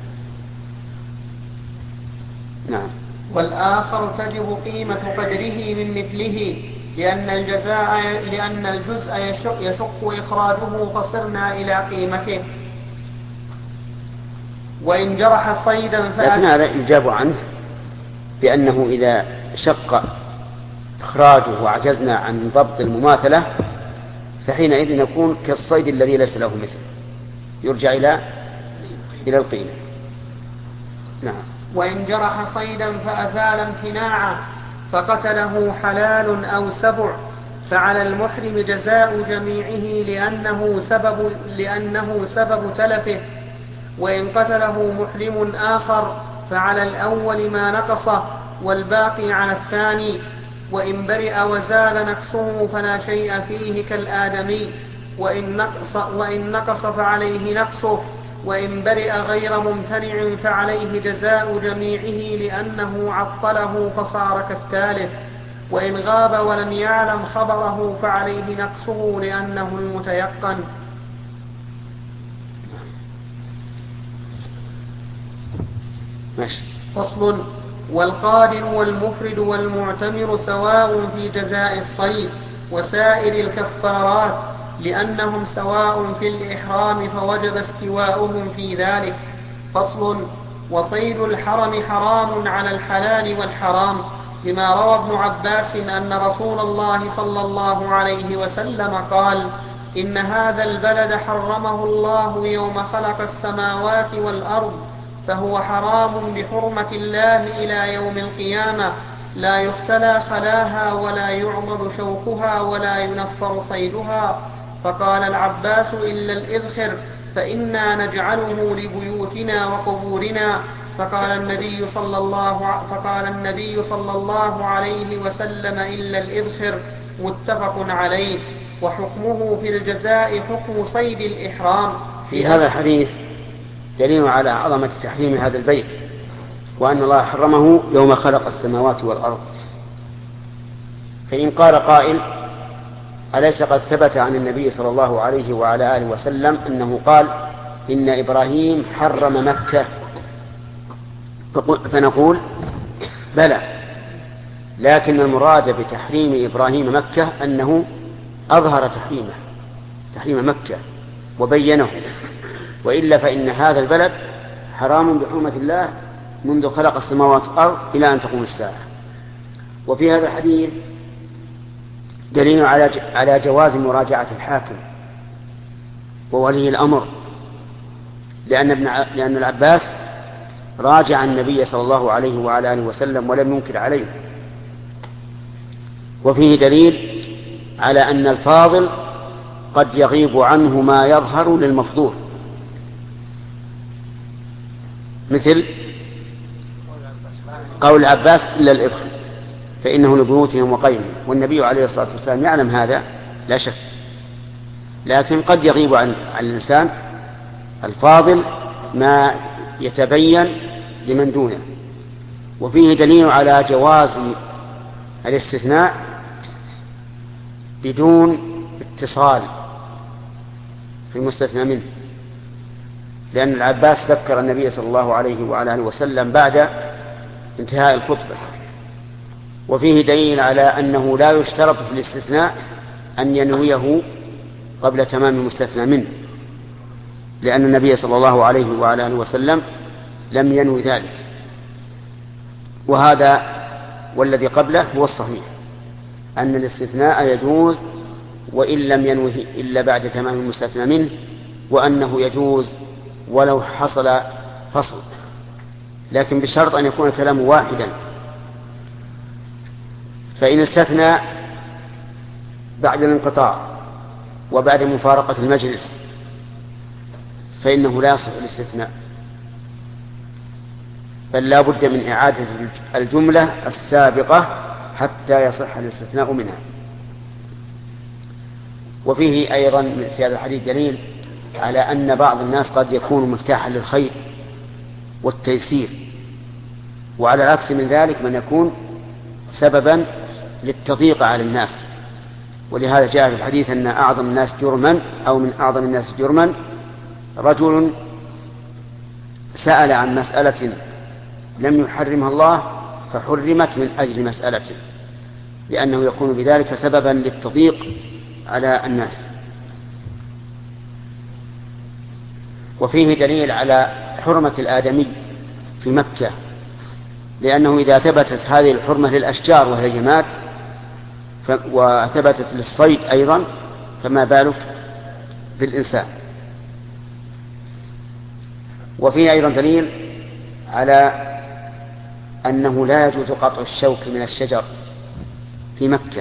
نعم. والآخر تجب قيمة قدره من مثله، لأن الجزاء لأن الجزء يشق, يشق إخراجه فصرنا إلى قيمته. وإن جرح صيدا لكن هذا يجاب عنه بأنه إذا شق إخراجه وعجزنا عن ضبط المماثلة فحينئذ يكون كالصيد الذي ليس له مثل، يرجع إلى إلى القيمة. نعم. وإن جرح صيدا فأزال امتناعا فقتله حلال أو سبع فعلى المحرم جزاء جميعه لأنه سبب, لأنه سبب تلفه. وإن قتله محرم آخر فعلى الأول ما نقصه والباقي على الثاني. وإن برئ وزال نقصه فلا شيء فيه كالآدمي، وإن نقص, وإن نقص فعليه نقصه. وإن برئ غير ممتنع فعليه جزاء جميعه لأنه عطله فصار كالتالف. وإن غاب ولم يعلم خبره فعليه نقصه لأنه المتيقن. فصل. والقادر والمفرد والمعتمر سواء في جزاء الصيد وسائر الكفارات لأنهم سواء في الإحرام فوجب استواؤهم في ذلك. فصل. وصيد الحرم حرام على الحلال والحرام لما روى ابن عباس أن رسول الله صلى الله عليه وسلم قال: إن هذا البلد حرمه الله يوم خلق السماوات والأرض فهو حرام بحرمة الله إلى يوم القيامة، لا يختلى خلاها ولا يعضد شوكها ولا ينفر صيدها. فقال العباس: إلا الإذخر فإنا نجعله لبيوتنا وقبورنا. فقال النبي صلى الله فقال النبي صلى الله عليه وسلم: إلا الإذخر. متفق عليه. وحكمه في الجزاء حكم صيد الإحرام. في هذا الحديث دليل على عظمة تحريم هذا البيت، وأن الله حرمه يوم خلق السماوات والأرض. فإن قال قائل: أليس قد ثبت عن النبي صلى الله عليه وعلى آله وسلم أنه قال: إن إبراهيم حرم مكة؟ فنقول: بلى، لكن المراد بتحريم إبراهيم مكة أنه أظهر تحريمه تحريم مكة وبينه، وإلا فإن هذا البلد حرام بحرمة الله منذ خلق السماوات والأرض إلى أن تقوم الساعة. وفي هذا الحديث دليل على جواز مراجعة الحاكم وولي الأمر، لأن ابن لأن العباس راجع النبي صلى الله عليه وعلى آله وسلم ولم ينكر عليه. وفيه دليل على أن الفاضل قد يغيب عنه ما يظهر للمفضول، مثل قول العباس: إلا الإذخر فإنه لبيوتهم وقيم. والنبي عليه الصلاة والسلام يعلم هذا لا شك، لكن قد يغيب عن الإنسان الفاضل ما يتبين لمن دونه. وفيه دليل على جواز الاستثناء بدون اتصال في المستثنى منه، لأن العباس ذكر النبي صلى الله عليه وعلى آله وسلم بعد انتهاء الخطبة. وفيه دليل على أنه لا يشترط في الاستثناء أن ينويه قبل تمام المستثنى منه، لأن النبي صلى الله عليه وعلى آله وسلم لم ينوي ذلك. وهذا والذي قبله هو الصحيح، أن الاستثناء يجوز وإن لم ينوه إلا بعد تمام المستثنى منه، وأنه يجوز ولو حصل فصل، لكن بشرط أن يكون الكلام واحدا. فإن استثنى بعد الانقطاع وبعد مفارقة المجلس فإنه لا يصح الاستثناء، بل لا بد من إعادة الجملة السابقة حتى يصح الاستثناء منها. وفيه أيضا في هذا الحديث دليل على أن بعض الناس قد يكون مفتاحا للخير والتيسير، وعلى العكس من ذلك من يكون سببا للتضييق على الناس. ولهذا جاء في الحديث أن أعظم الناس جرما أو من أعظم الناس جرما رجل سأل عن مسألة لم يحرمها الله فحرمت من أجل مسألته، لأنه يكون بذلك سببا للتضييق على الناس. وفيه دليل على حرمة الآدمي في مكة، لأنه إذا ثبتت هذه الحرمة للأشجار وهي جماد وثبتت للصيد أيضا فما بالك بالإنسان. وفيه أيضا دليل على أنه لا يجوز قطع الشوك من الشجر في مكة،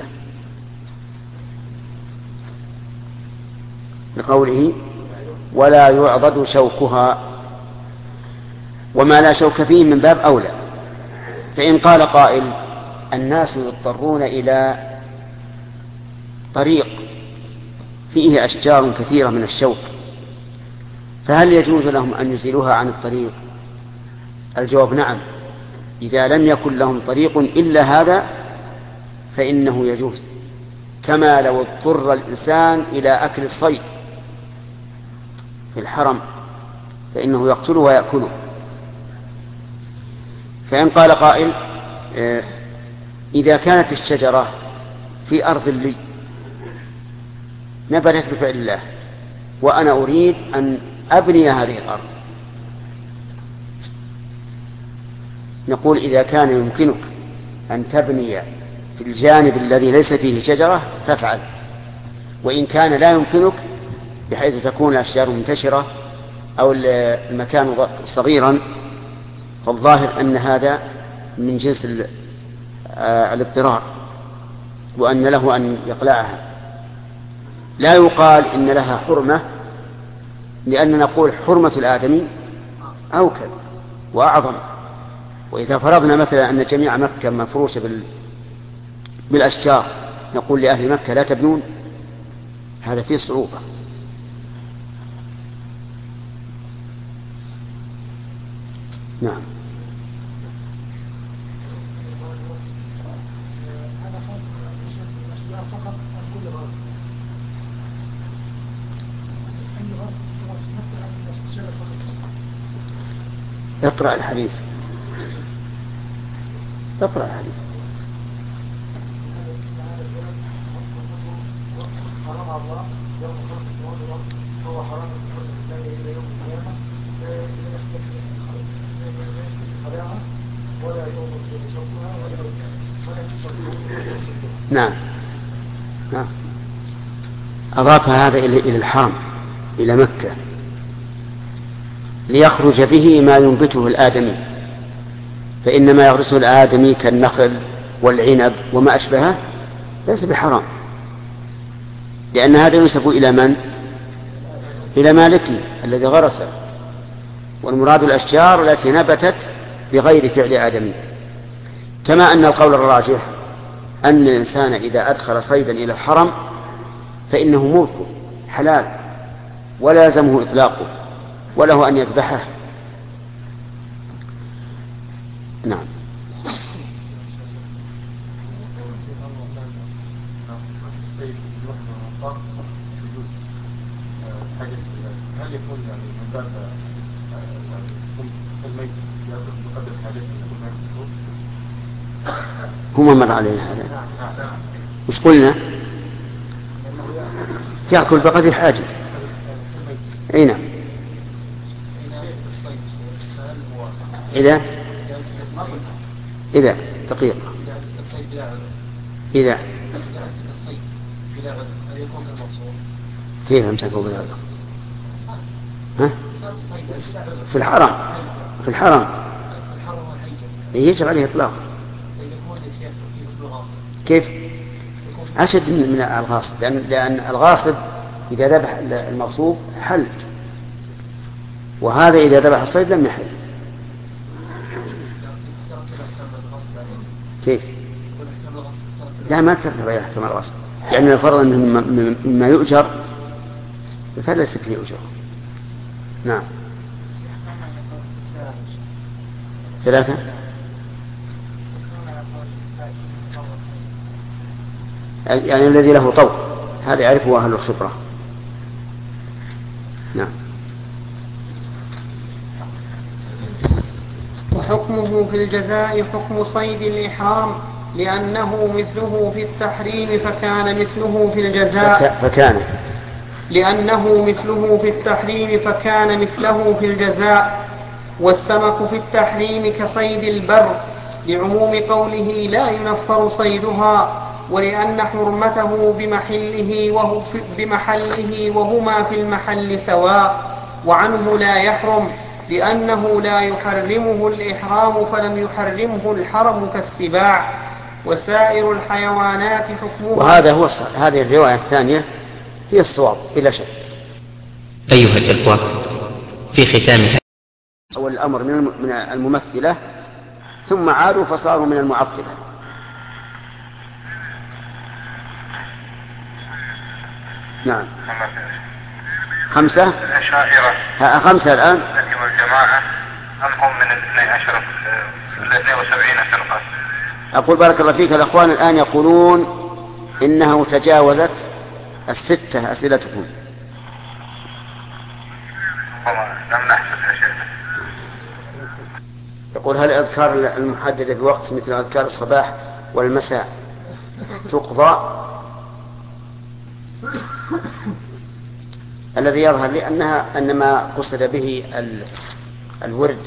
لقوله ولا يعضد شوكها، وما لا شوك فيه من باب أولى. فإن قال قائل الناس يضطرون إلى طريق فيه أشجار كثيرة من الشوك، فهل يجوز لهم أن يزيلوها عن الطريق؟ الجواب نعم، إذا لم يكن لهم طريق إلا هذا فإنه يجوز، كما لو اضطر الإنسان إلى أكل الصيد في الحرم فإنه يقتله ويأكله. فإن قال قائل إذا كانت الشجرة في أرض لي نبتت بفعل الله وأنا أريد أن أبني هذه الأرض، نقول إذا كان يمكنك أن تبني في الجانب الذي ليس فيه شجرة فافعل، وإن كان لا يمكنك بحيث تكون الأشجار منتشرة أو المكان صغيرا فالظاهر أن هذا من جنس الاضطرار وأن له أن يقلعها. لا يقال إن لها حرمة، لأن نقول حرمة الآدمي أوكل وأعظم. وإذا فرضنا مثلا أن جميع مكة مفروشة بالأشجار نقول لأهل مكة لا تبنون، هذا فيه صعوبة. نعم. اقرأ الحديث، اقرأ الحديث. نعم نعم أضاف هذا إلى الحرم إلى مكة ليخرج به ما ينبته الآدمي، فإنما يغرسه الآدمي كالنخل والعنب وما أشبهه ليس بحرام، لأن هذا ينسب إلى من؟ إلى مالكه الذي غرسه، والمراد الأشجار التي نبتت بغير فعل آدمي. كما أن القول الراجح أن الإنسان إذا أدخل صيدا إلى الحرم فإنه ملكه حلال ولا يلزمه إطلاقه وله أن يذبحه. نعم. هل يكون يعني من باب الميت يقدر حاجته هو مر علينا هذا وش قلنا؟ تأكل بقدر حاجة. أي نعم. إذا إذا دقيقة إذا كيف أمسكوا بذلك؟ ها؟ في الحرم في الحرم يجب عليه إطلاق. كيف؟ أشد من الغاصب، لأن, لأن الغاصب إذا ذبح المغصوب حل، وهذا إذا ذبح الصيد لم يحل. كيف؟ لا ما ترتبط يحكم الغصب، يعني لو فرض أنه مما يؤجر فليس فيه أجر. نعم. ثلاثة. يعني الذي له طوق هذا يعرفه أهل الخبرة. نعم. وحكمه في الجزاء حكم صيد الإحرام لأنه مثله في التحريم فكان مثله في الجزاء فكان لأنه مثله في التحريم فكان مثله في الجزاء. والسمك في التحريم كصيد البر لعموم قوله لا ينفر صيدها، ولأن حرمته بمحله وهو بمحله وهما في المحل سواء، وعنه لا يحرم لأنه لا يحرمه الإحرام فلم يحرمه الحرم كالسباع. وسائر الحيوانات حكمها. وهذا هو هذه الرواية الثانية هي الصواب بلا شك. أيها الإخوة، في ختام أول الأمر من الممثلة ثم عادوا فصاروا من المعطلة. نعم. خمسة الأشاعرة خمسة الآن. لكن الجماعة أم هم من الاثني عشر الاثنين وسبعين فرقة. أقول بارك الله فيك، الأخوان الآن يقولون إنه تجاوزت الستة أسئلتكم. لم نحسب يا شيخ. يقول هل الأذكار المحددة بوقت مثل أذكار الصباح والمساء تقضى؟ الذي يظهر لي أنها أنما قصد به الورد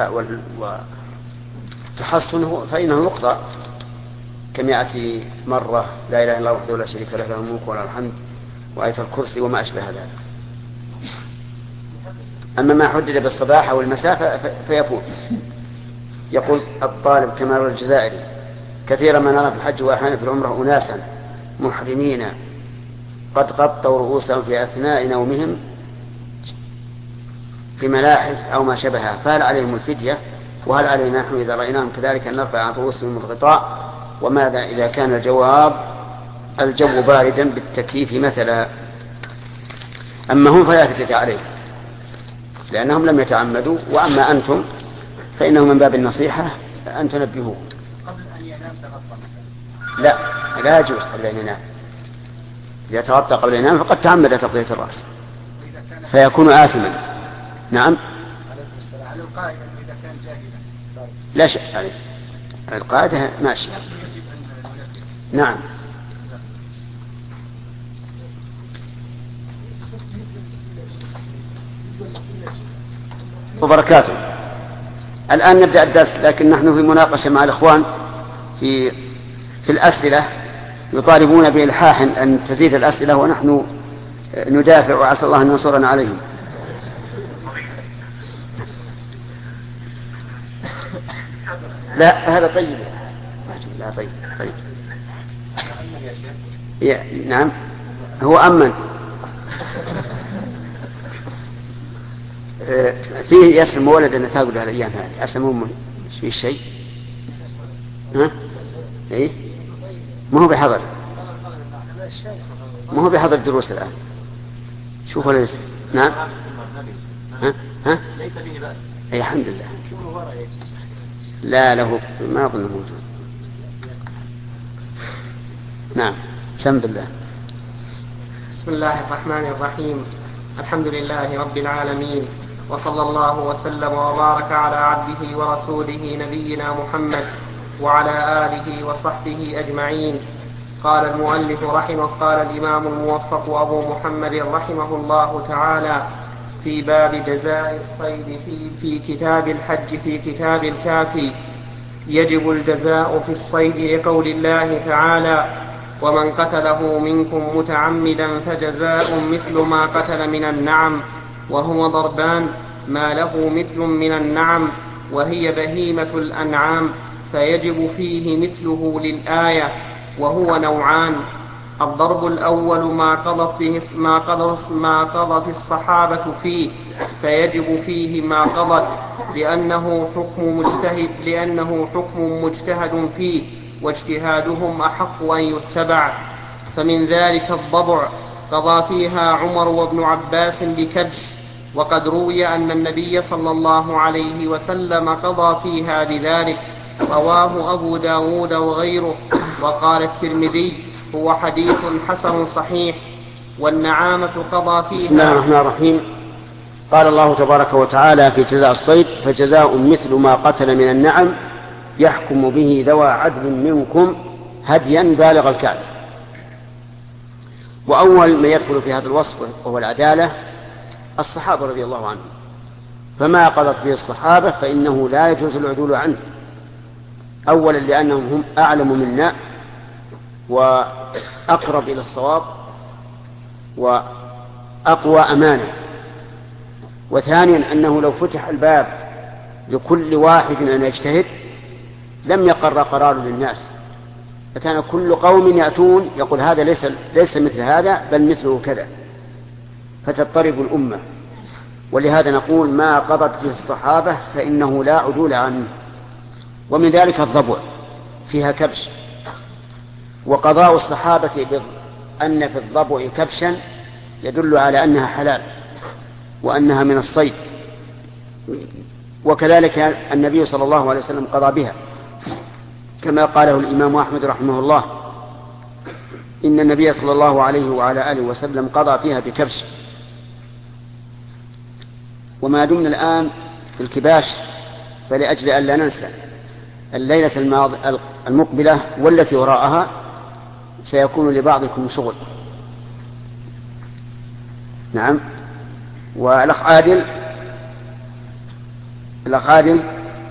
والتحصن فإنه يقضى كمئة مرة لا إله إلا الله وحده لا شريك له له الملك وله الحمد وآية الكرسي وما أشبه ذلك. أما ما حدد بالصباح أو المساء فيفوت. يقول الطالب كمال الجزائري كثيرا ما نرى في الحج وأحيانا في العمرة أناسا محرمين قد غطوا رؤوسهم في أثناء نومهم في ملاحف أو ما شبهها، فهل عليهم الفدية؟ وهل علينا نحن إذا رأيناهم كذلك أن نرفع عن رؤوسهم الغطاء؟ وماذا إذا كان الجواب الجو باردا بالتكييف مثلا؟ أما هم فلا فدية عليهم لأنهم لم يتعمدوا، وأما أنتم فإنه من باب النصيحة أن تنبهوه. قبل أن ينام تغطى؟ لا لا يجوز قبل أن ينام. إذا تغطى قبل أن ينام فقد تعمد تغطية الرأس فيكون آثما. نعم. على القاعدة إذا كان جاهلا لا شيء عليه، القاعدة ماشية. نعم. وبركاته. الآن نبدأ الدرس، لكن نحن في مناقشة مع الإخوان في في الأسئلة يطالبون بإلحاح أن تزيد الأسئلة ونحن ندافع وعسى الله أن ينصرنا عليهم. لا هذا طيب. لا طيب طيب. نعم هو أمن. فيه يسلم ولد أن تقول هالأيام هذه أسلمون مش فيه شيء. ها إيه ما هو بحضر ما هو بحضر الدروس الآن. شوفوا ليس. نعم. ها ها ليس به بأس. أي الحمد لله. لا له ما أظن موجود. نعم سم بالله. بسم الله الرحمن الرحيم. الحمد لله رب العالمين، وصلى الله وسلم وبارك على عبده ورسوله نبينا محمد وعلى آله وصحبه أجمعين. قال المؤلف رحمه قال الإمام الموفق أبو محمد رحمه الله تعالى في باب جزاء الصيد في, في كتاب الحج في كتاب الكافي: يجب الجزاء في الصيد لقول الله تعالى: ومن قتله منكم متعمدا فجزاء مثل ما قتل من النعم، وهو ضربان: ما له مثل من النعم وهي بهيمة الأنعام، فيجب فيه مثله للآية، وهو نوعان: الضرب الأول ما قضت به ما قضت ما قضت الصحابة فيه، فيجب فيه ما قضت لأنه حكم مجتهد لأنه حكم مجتهد فيه، واجتهادهم أحق أن يتبع. فمن ذلك الضبع قضى فيها عمر وابن عباس بكبش، وقد روي أن النبي صلى الله عليه وسلم قضى فيها بذلك، رواه أبو داود وغيره. وقال الترمذي هو حديث حسن صحيح. والنعامة قضى فيها. بسم الله الرحمن الرحيم. قال الله تبارك وتعالى في جزاء الصيد: فجزاء مثل ما قتل من النعم يحكم به ذوى عدل منكم هديا بالغ الكعبة. وأول ما يدخل في هذا الوصف وهو العدالة الصحابة رضي الله عنهم، فما قضت به الصحابة فإنه لا يجوز العدول عنه، أولا لأنهم هم أعلم منا وأقرب إلى الصواب وأقوى أمانة، وثانيا أنه لو فتح الباب لكل واحد أن يجتهد لم يقر قرار للناس، فكان كل قوم يأتون يقول هذا ليس, ليس مثل هذا بل مثله كذا، فتضطرب الأمة. ولهذا نقول ما قضت به الصحابة فإنه لا عدول عنه. ومن ذلك الضبع فيها كبش، وقضاء الصحابة أن في الضبع كبشا يدل على أنها حلال وأنها من الصيد، وكذلك النبي صلى الله عليه وسلم قضى بها كما قاله الإمام أحمد رحمه الله: إن النبي صلى الله عليه وعلى آله وسلم قضى فيها بكبش. وما دمنا الآن في الكباش فلأجل أن لا ننسى الليلة المقبلة والتي وراءها سيكون لبعضكم شغل. نعم. والأخ عادل الأخ عادل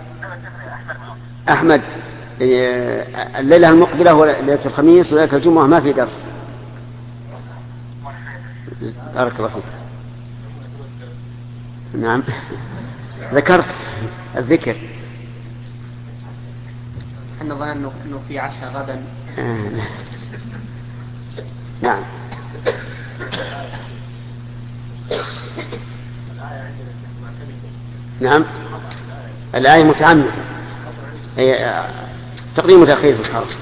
أحمد الليلة المقبلة وليلة الخميس وليلة الجمعة ما في درس. بارك الله فيك. نعم ذكرت الذكر. احنا ظننا انه في عشاء غدا. نعم. نعم الآية متعمدة، تقديم وتأخير في الحرف.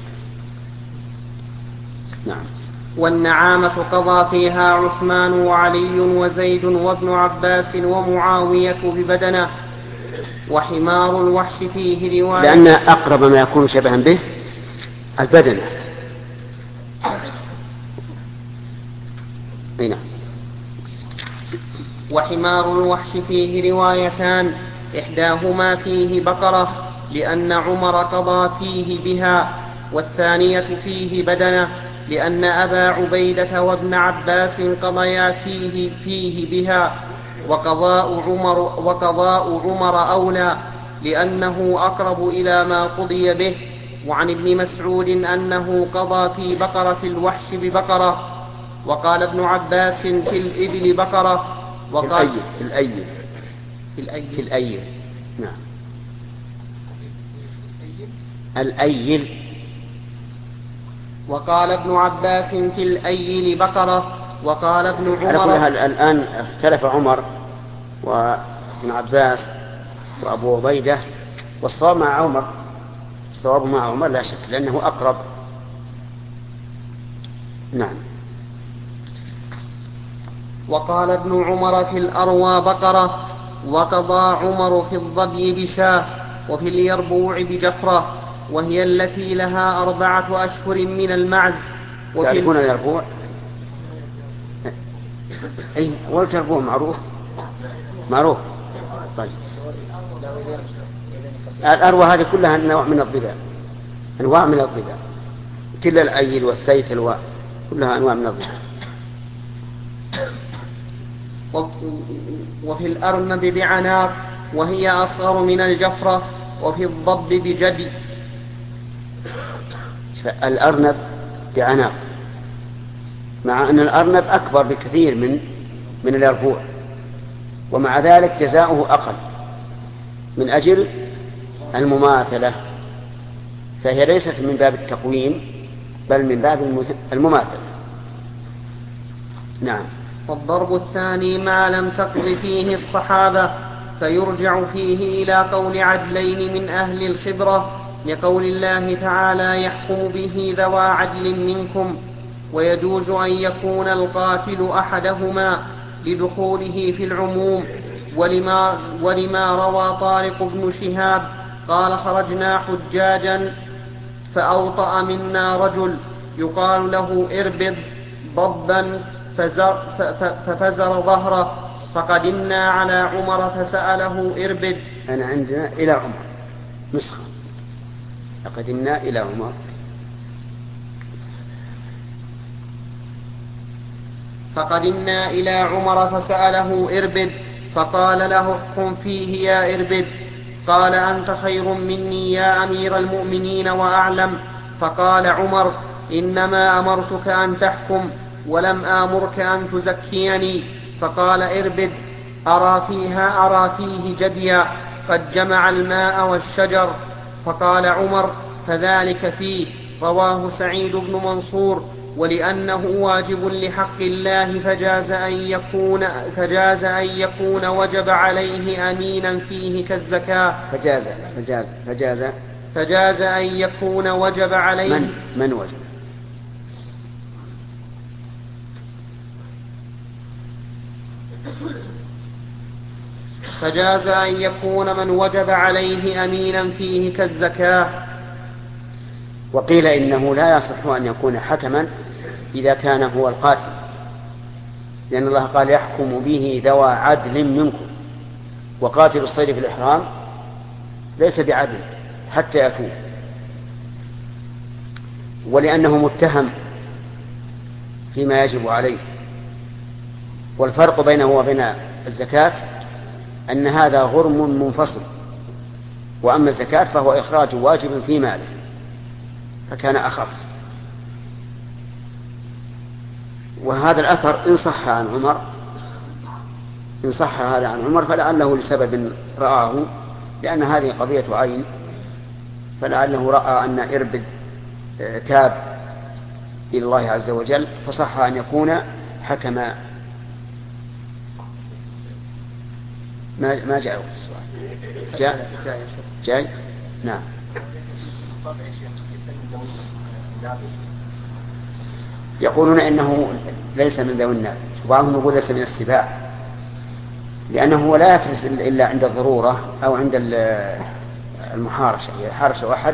نعم. والنعامة قضى فيها عثمان وعلي وزيد وابن عباس ومعاوية ببدنه. وحمار الوحش فيه رواية، لأن أقرب ما يكون شبها به البدنة. هنا. وحمار الوحش فيه روايتان، إحداهما فيه بقرة لأن عمر قضى فيه بها، والثانية فيه بدنة لأن أبا عبيدة وابن عباس قضيا فيه, فيه بها، وقضاء عمر, وقضاء عمر أولى لأنه أقرب إلى ما قضي به. وعن ابن مسعود أنه قضى في بقرة الوحش ببقرة. وقال ابن عباس في الإبل بقرة. وقال في الأيل في الأيل في الأيل نعم الأيل. وقال ابن عباس في الأيل بقرة. وقال ابن عمر. الآن اختلف عمر وابن عباس وأبو عبيدة، والصواب مع عمر، الصواب مع عمر لا شك لأنه أقرب. نعم. وقال ابن عمر في الأروى بقرة. وقضى عمر في الظبي بشاه، وفي اليربوع بجفرة، وهي التي لها أربعة أشهر من المعز. تعرفون اليربوع؟ أي واليربوع معروف معروف. طيب الأروى هذه كلها نوع من الضباع، أنواع من الضباع، كل الأيل والثيث الواء كلها أنواع من الضباع. وفي الأرنب بعناق، وهي أصغر من الجفرة. وفي الضب بجدي. الأرنب بعناق، مع أن الأرنب أكبر بكثير من من اليربوع، ومع ذلك جزاؤه أقل من أجل المماثلة، فهي ليست من باب التقويم بل من باب المماثلة. نعم. والضرب الثاني ما لم تقض فيه الصحابة، فيرجع فيه إلى قول عدلين من أهل الخبرة، لقول الله تعالى يحكم به ذوى عدل منكم. ويجوز أن يكون القاتل أحدهما لدخوله في العموم. ولما, ولما روى طارق بن شهاب قال خرجنا حجاجا فأوطأ منا رجل يقال له إربض ضبا فزر ففزر ظهره، فقدمنا على عمر فسأله إربد. أنا عندنا إلى عمر نسخة، فقدمنا إلى عمر. فقدمنا إلى عمر فسأله إربد فقال له احكم فيه يا إربد. قال أنت خير مني يا أمير المؤمنين وأعلم. فقال عمر إنما أمرتك أن تحكم ولم آمرك أن تزكيني. فقال إربد أرى فيها أرى فيه جديا قد جمع الماء والشجر. فقال عمر فذلك فيه. رواه سعيد بن منصور. ولأنه واجب لحق الله فجاز أن يكون, فجاز أن يكون وجب عليه أمينا فيه كالزكاة. فجاز فجاز فجاز فجاز أن يكون وجب عليه من, من وجب فجاز أن يكون من وجب عليه أمينا فيه كالزكاة. وقيل إنه لا يصح أن يكون حكما إذا كان هو القاتل، لأن الله قال يحكم به ذوى عدل منكم، وقاتل الصيد في الإحرام ليس بعدل حتى يتوب. ولأنه متهم فيما يجب عليه. والفرق بينه وبين الزكاة أن هذا غرم منفصل، وأما الزكاة فهو إخراج واجب في ماله فكان أخف. وهذا الأثر إن صح عن عمر إن صح هذا عن عمر فلعله لسبب رآه، لأن هذه قضية عين، فلعله رأى أن إربد تاب إلى الله عز وجل فصح أن يكون حكما. ما ما جاء السؤال جاء جاي نعم. يقولون إنه ليس من ذوي الناب، وبعضهم يقول ليس من السباع، لأنه لا يفرس إلا عند الضرورة أو عند المحارشة. إذا حارش واحد.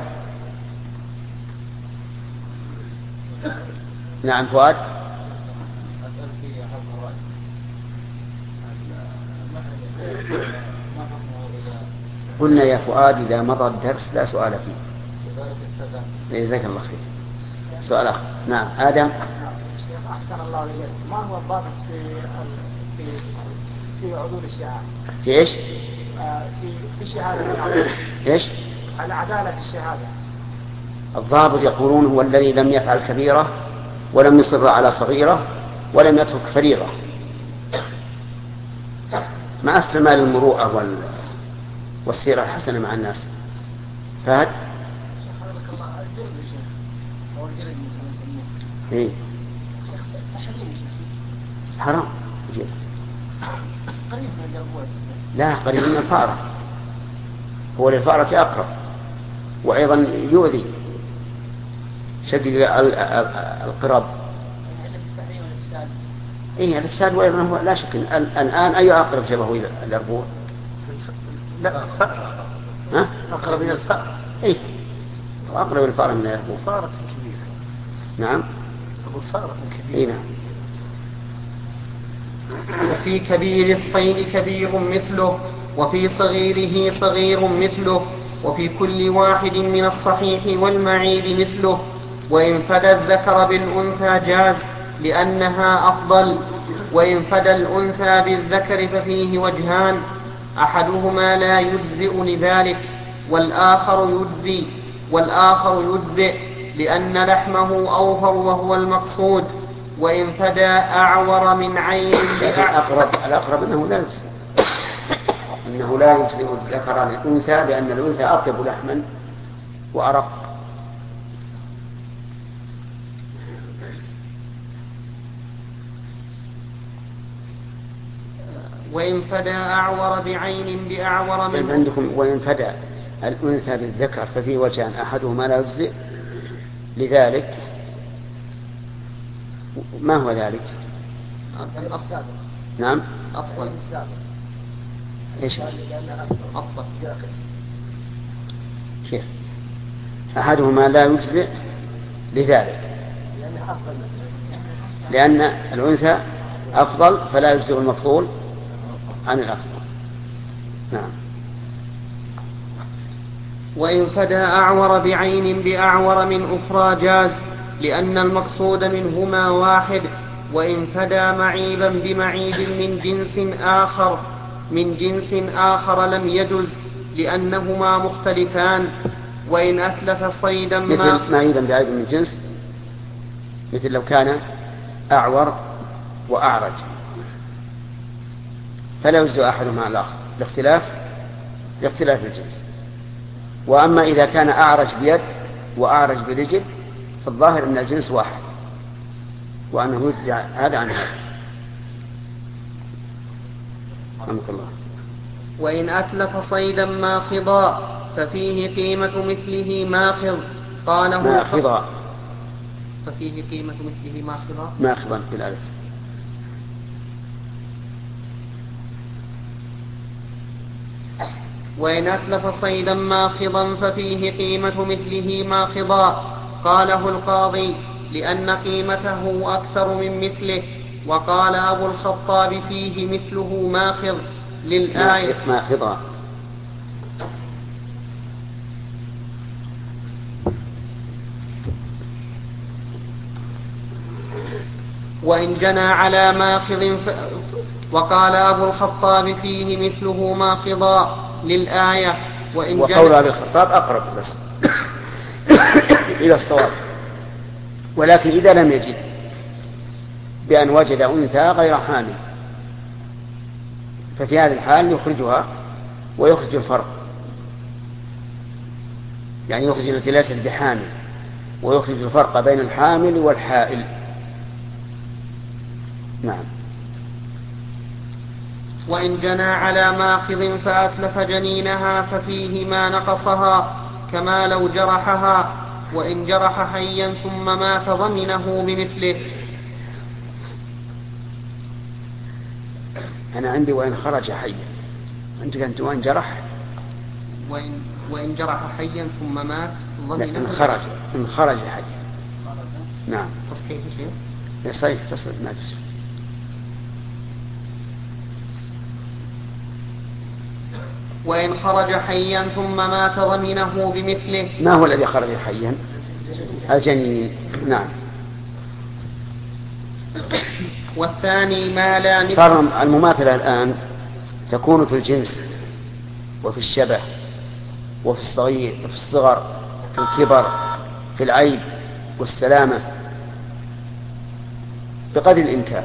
نعم فؤاد. قلنا يا فؤاد إذا مضى الدرس لا سؤال فيه. جزاك الله خير. سؤال آخر. نعم آدم. أحسن الله إليك، ما هو الضابط في في في عدول الشهادة؟ في إيش؟ في في شهادة العدالة. إيش؟ العدالة في الشهادة. الضابط يقولون هو الذي لم يفعل كبيرة ولم يصر على صغيرة ولم يترك فريضة، مع استعمال المروءة وال... والسيرة الحسنة مع الناس. فهد؟ إيه؟ حرام جيد. لا قريب من الفأرة، هو للفأرة أقرب وأيضا يؤذي شديد القراب. إيه الإفساد وأيضا هو لا شك الآن أي أقرب شبهه إلى الأربوع؟ لا الفأرة. ها؟ أقرب إلى الفأرة. إيه أقرب الفأرة من الأربوع. فأرة كبيرة. نعم. أقول فأرة كبيرة. إيه نعم. وفي كبير الصيد كبير مثله، وفي صغيره صغير مثله، وفي كل واحد من الصحيح والمعيب مثله. وإن فدى الذكر بالأنثى جاز لأنها أفضل، وإن فدى الأنثى بالذكر ففيه وجهان، أحدهما لا يجزئ لذلك والآخر يجزي والآخر يجزئ لأن لحمه أوفر وهو المقصود. وإن فدى أعور من عين الأقرب الأقرب أنه لا يجزئ أنه لا يجزئ الذكر للأنثى، لأن الأنثى أطيب لحما وأرق. وإن فدى أعور بعين بأعور من عندكم وإن فدى الأنثى بالذكر ففي وجهان، أحدهما لا يجزئ لذلك. ما هو ذلك؟ السابق. نعم أفضل. إيش أفضل شيخ؟ أحدهما لا يجزئ لذلك، لأن الأنثى أفضل فلا يجزئ المفضول عن الأفضل. نعم. وإن فدى أعور بعين بأعور من أخرى جاز، لأن المقصود منهما واحد. وإن فدى معيبا بمعيب من جنس آخر من جنس آخر لم يجز، لأنهما مختلفان. وإن أتلف صيدا ما مثل معيبا بعيب من جنس، مثل لو كان أعور وأعرج فلا يجزئ أحدهما مع الآخر لاختلاف لاختلاف الجنس. وأما إذا كان أعرج بيد وأعرج برجل فالظاهر أن الجنس واحد وأنه يجزئ هذا عن هذا. رحمك الله. وإن أتلف صيدا ماخضا ففيه قيمة مثله ماخض، قاله ماخضا ففيه قيمة مثله ماخضا ماخضا بالألف. وإن أتلف صيدا ماخضا ففيه قيمة مثله ماخضا، قاله القاضي لأن قيمته أكثر من مثله. وقال أبو الخطاب فيه مثله ماخض للآية ماخضا. وإن جنى على ماخض ف... وقال أبو الخطاب فيه مثله ماخضا للآية. وإن وقول أبي الخطاب أقرب بس إلى الصواب. ولكن إذا لم يجد بأن وجد أنثى غير حامل ففي هذه الحال يخرجها ويخرج الفرق، يعني يخرج التي ليست بحامل ويخرج الفرق بين الحامل والحائل. نعم. وإن جنى على ماخض فأتلف جنينها ففيه ما نقصها كما لو جرحها. وإن جرح حيا ثم مات ضمنه بمثله. أنا عندي وإن خرج حيا، عندك أنت وإن جرح. وإن, وإن جرح حيا ثم مات ضمنه. إن خرج إن خرج حيا. نعم. تصحيح شيء؟ يصيح تصرف ما فيش. وإن خرج حيا ثم مات ضمنه بمثله. ما هو الذي خرج حيا؟ الجنين. نعم. والثاني ما لا مثل. صار المماثلة الآن تكون في الجنس وفي الشبه وفي الصغير وفي الصغر في الكبر في العيب والسلامة بقدر الإمكان.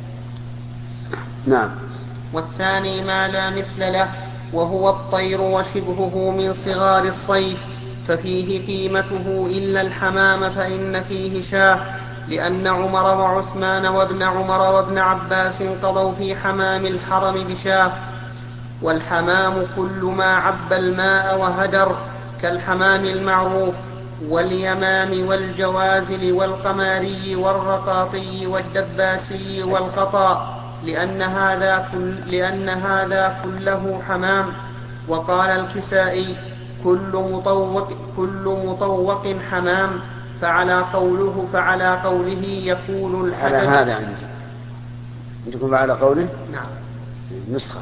نعم. والثاني ما لا مثل له وهو الطير وشبهه من صغار الصيد ففيه قيمته إلا الحمام فإن فيه شاه، لأن عمر وعثمان وابن عمر وابن عباس قضوا في حمام الحرم بشاه. والحمام كل ما عب الماء وهدر كالحمام المعروف واليمام والجوازل والقماري والرقاطي والدباسي والقطا، لأن هذا, كل لأن هذا كله حمام. وقال الكسائي كل مطوق, كل مطوق حمام، فعلى قوله فعلى قوله يكون الحجر. على هذا عندي عندكم على قوله. نعم. نسخة.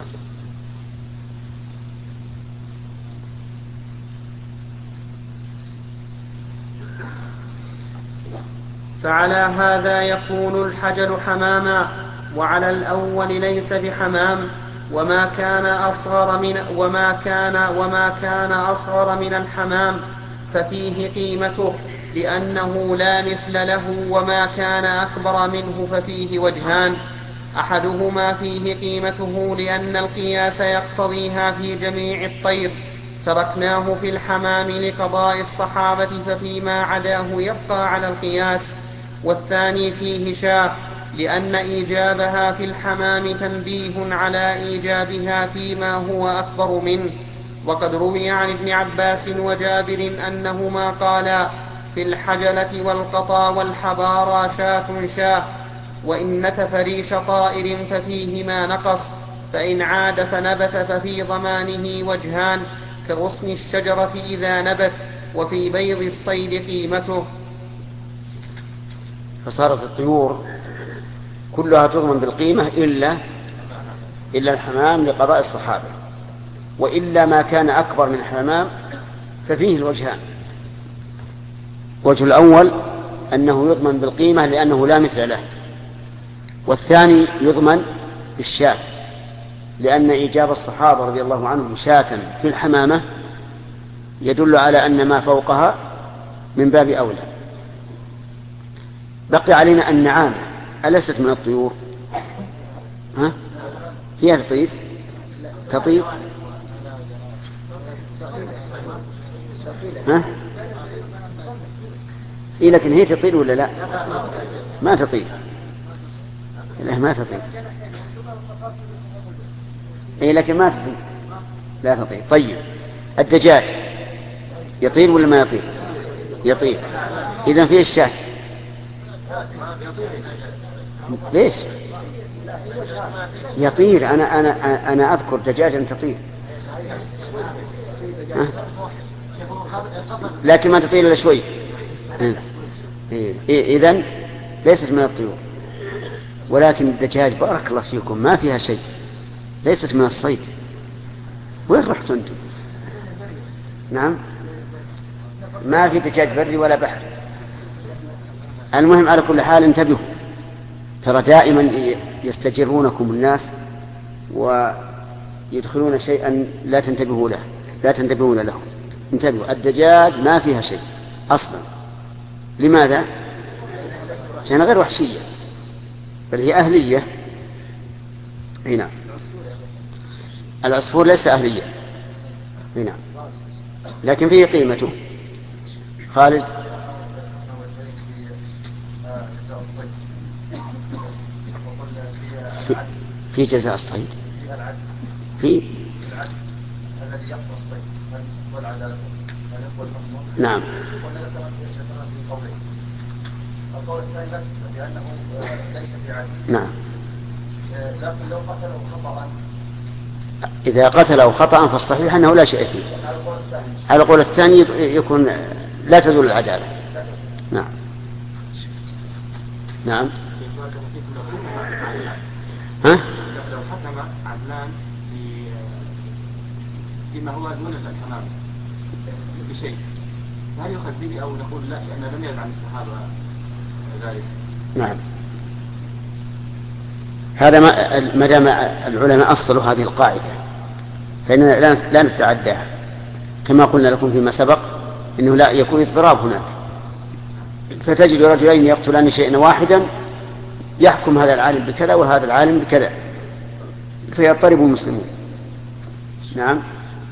فعلى هذا يكون الحجر حماما، وعلى الأول ليس بحمام. وما كان أصغر من وما كان وما كان أصغر من الحمام ففيه قيمته، لأنه لا مثل له. وما كان أكبر منه ففيه وجهان، أحدهما فيه قيمته لأن القياس يقتضيها في جميع الطير، تركناه في الحمام لقضاء الصحابة ففيما عداه يبقى على القياس. والثاني فيه شاه، لأن إيجابها في الحمام تنبيه على إيجابها فيما هو أكبر منه. وقد روي عن ابن عباس وجابر أنهما قالا في الحجلة والقطا والحبارى شاة شاه، وإن نتف ريش طائر ففيه ما نقص، فإن عاد فنبت ففي ضمانه وجهان، كغصن الشجرة إذا نبت، وفي بيض الصيد قيمته. فصارت الطيور كلها تضمن بالقيمة إلا إلا الحمام لقضاء الصحابة، وإلا ما كان أكبر من الحمام ففيه الوجهان. وجه الأول أنه يضمن بالقيمة لأنه لا مثل له، والثاني يضمن بالشاة، لأن إيجاب الصحابة رضي الله عنهم شاة في الحمامة يدل على أن ما فوقها من باب أولى. بقي علينا النعامة، أليست من الطيور؟ ها؟ هي تطير تطير ها؟ إيه لكن هي تطير ولا لا؟ ما تطير، لا ما تطير. إيه لكن ما تطير، لا تطير. طيب الدجاج يطير ولا ما يطير؟ يطير. إذن فيه الشاة. ليش يطير؟ أنا أنا أنا أذكر دجاجا تطير، أه؟ لكن ما تطير إلا شوي. إذن ليست من الطيور، ولكن الدجاج بارك الله فيكم ما فيها شيء، ليست من الصيد. وين رحتوا أنتم؟ نعم ما في دجاج بري ولا بحر. المهم على كل حال انتبهوا، ترى دائما يستجرونكم الناس ويدخلون شيئا لا تنتبهوا له لا تنتبهون له. انتبهوا، الدجاج ما فيها شيء أصلا. لماذا؟ عشان غير وحشية، بل هي أهلية. هنا العصفور ليس أهلية هنا، لكن فيه قيمته. خالد في جزاء الصيد، في الذي يقصد الصيد والعدالة. نعم. القول الثاني لأنه ليس بعدل. نعم. لكن لو قتله خطأ، إذا قتله خطأ فالصحيح أنه لا شيء فيه. على القول الثاني يكون لا تدل العدالة. نعم. نعم. ها؟ لو حكم عدلان فيما هو دون الحمام بشيء، هل يؤخذ به أو نقول لا لأن لم يرد عن الصحابة ذلك؟ نعم. هذا ما دام العلماء أصلوا هذه القاعدة فإننا لا نتعداها، كما قلنا لكم فيما سبق إنه لا يكون اضطراب هناك، فتجد رجلين يقتلان شيئا واحدا يحكم هذا العالم بكذا وهذا العالم بكذا فيضطرب المسلمون. نعم.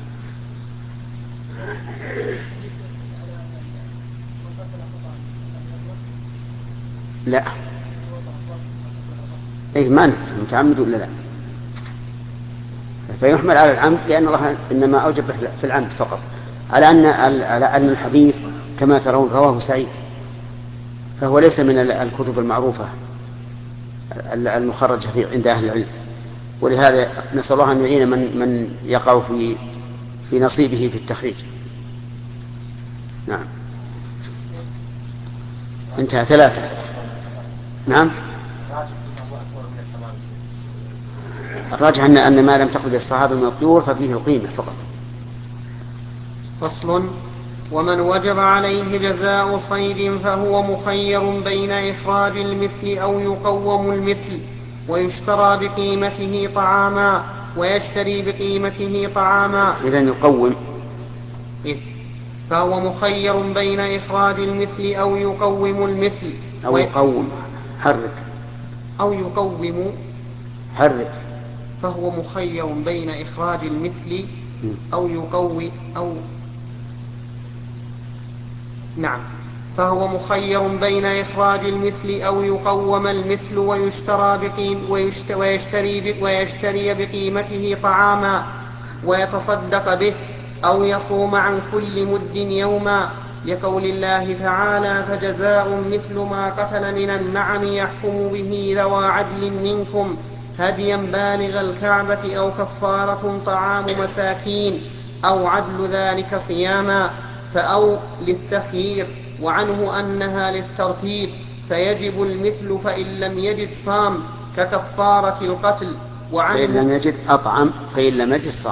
لا ايه ما متعمد ولا لا، فيحمل على العمد، لأن الله إنما أوجب في العمد فقط، على أن على أن الحديث كما ترون رواه سعيد، فهو ليس من الكتب المعروفة المخرجة في عند أهل العلم، ولهذا نسأل الله أن يعين من من يقع في في نصيبه في التخريج. نعم. انتهى ثلاثة. نعم. الراجح أن أن ما لم تقل الصحابة من الطيور ففيه القيمة فقط. فصل: ومن وجب عليه جزاء صيد فهو مخير بين إخراج المثل أو يقوم المثل ويشترى بقيمته طعاما ويشتري بقيمته طعاما. إذن يقوم، فهو مخير بين إخراج المثل أو يقوم المثل أو يقوم حرك أو يقوم حرك فهو مخير بين إخراج المثل أو يقوي أو نعم فهو مخير بين إخراج المثل أو يقوم المثل ويشترى بقيم ويشتري, ويشتري بقيمته طعاما ويتصدق به أو يصوم عن كل مد يوما لقول الله تعالى: فجزاء مثل ما قتل من النعم يحكم به ذوى عدل منكم هديا بالغ الكعبة أو كفارة طعام مساكين أو عدل ذلك صياما، فأو للتخيير، وعنه أنها للترتيب، فيجب المثل فإن لم يجد صام ككفارة القتل، وعنه فإن لم يجد أطعم فإن لم يجد صام.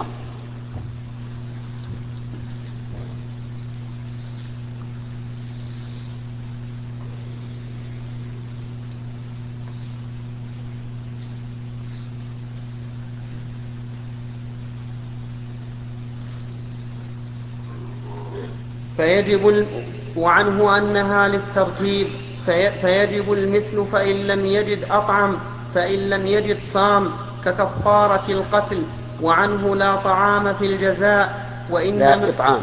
فيجب ال... وعنه أنها للترتيب، في... فيجب المثل فإن لم يجد أطعم فإن لم يجد صام ككفارة القتل، وعنه لا طعام في الجزاء وإنما لا إطعام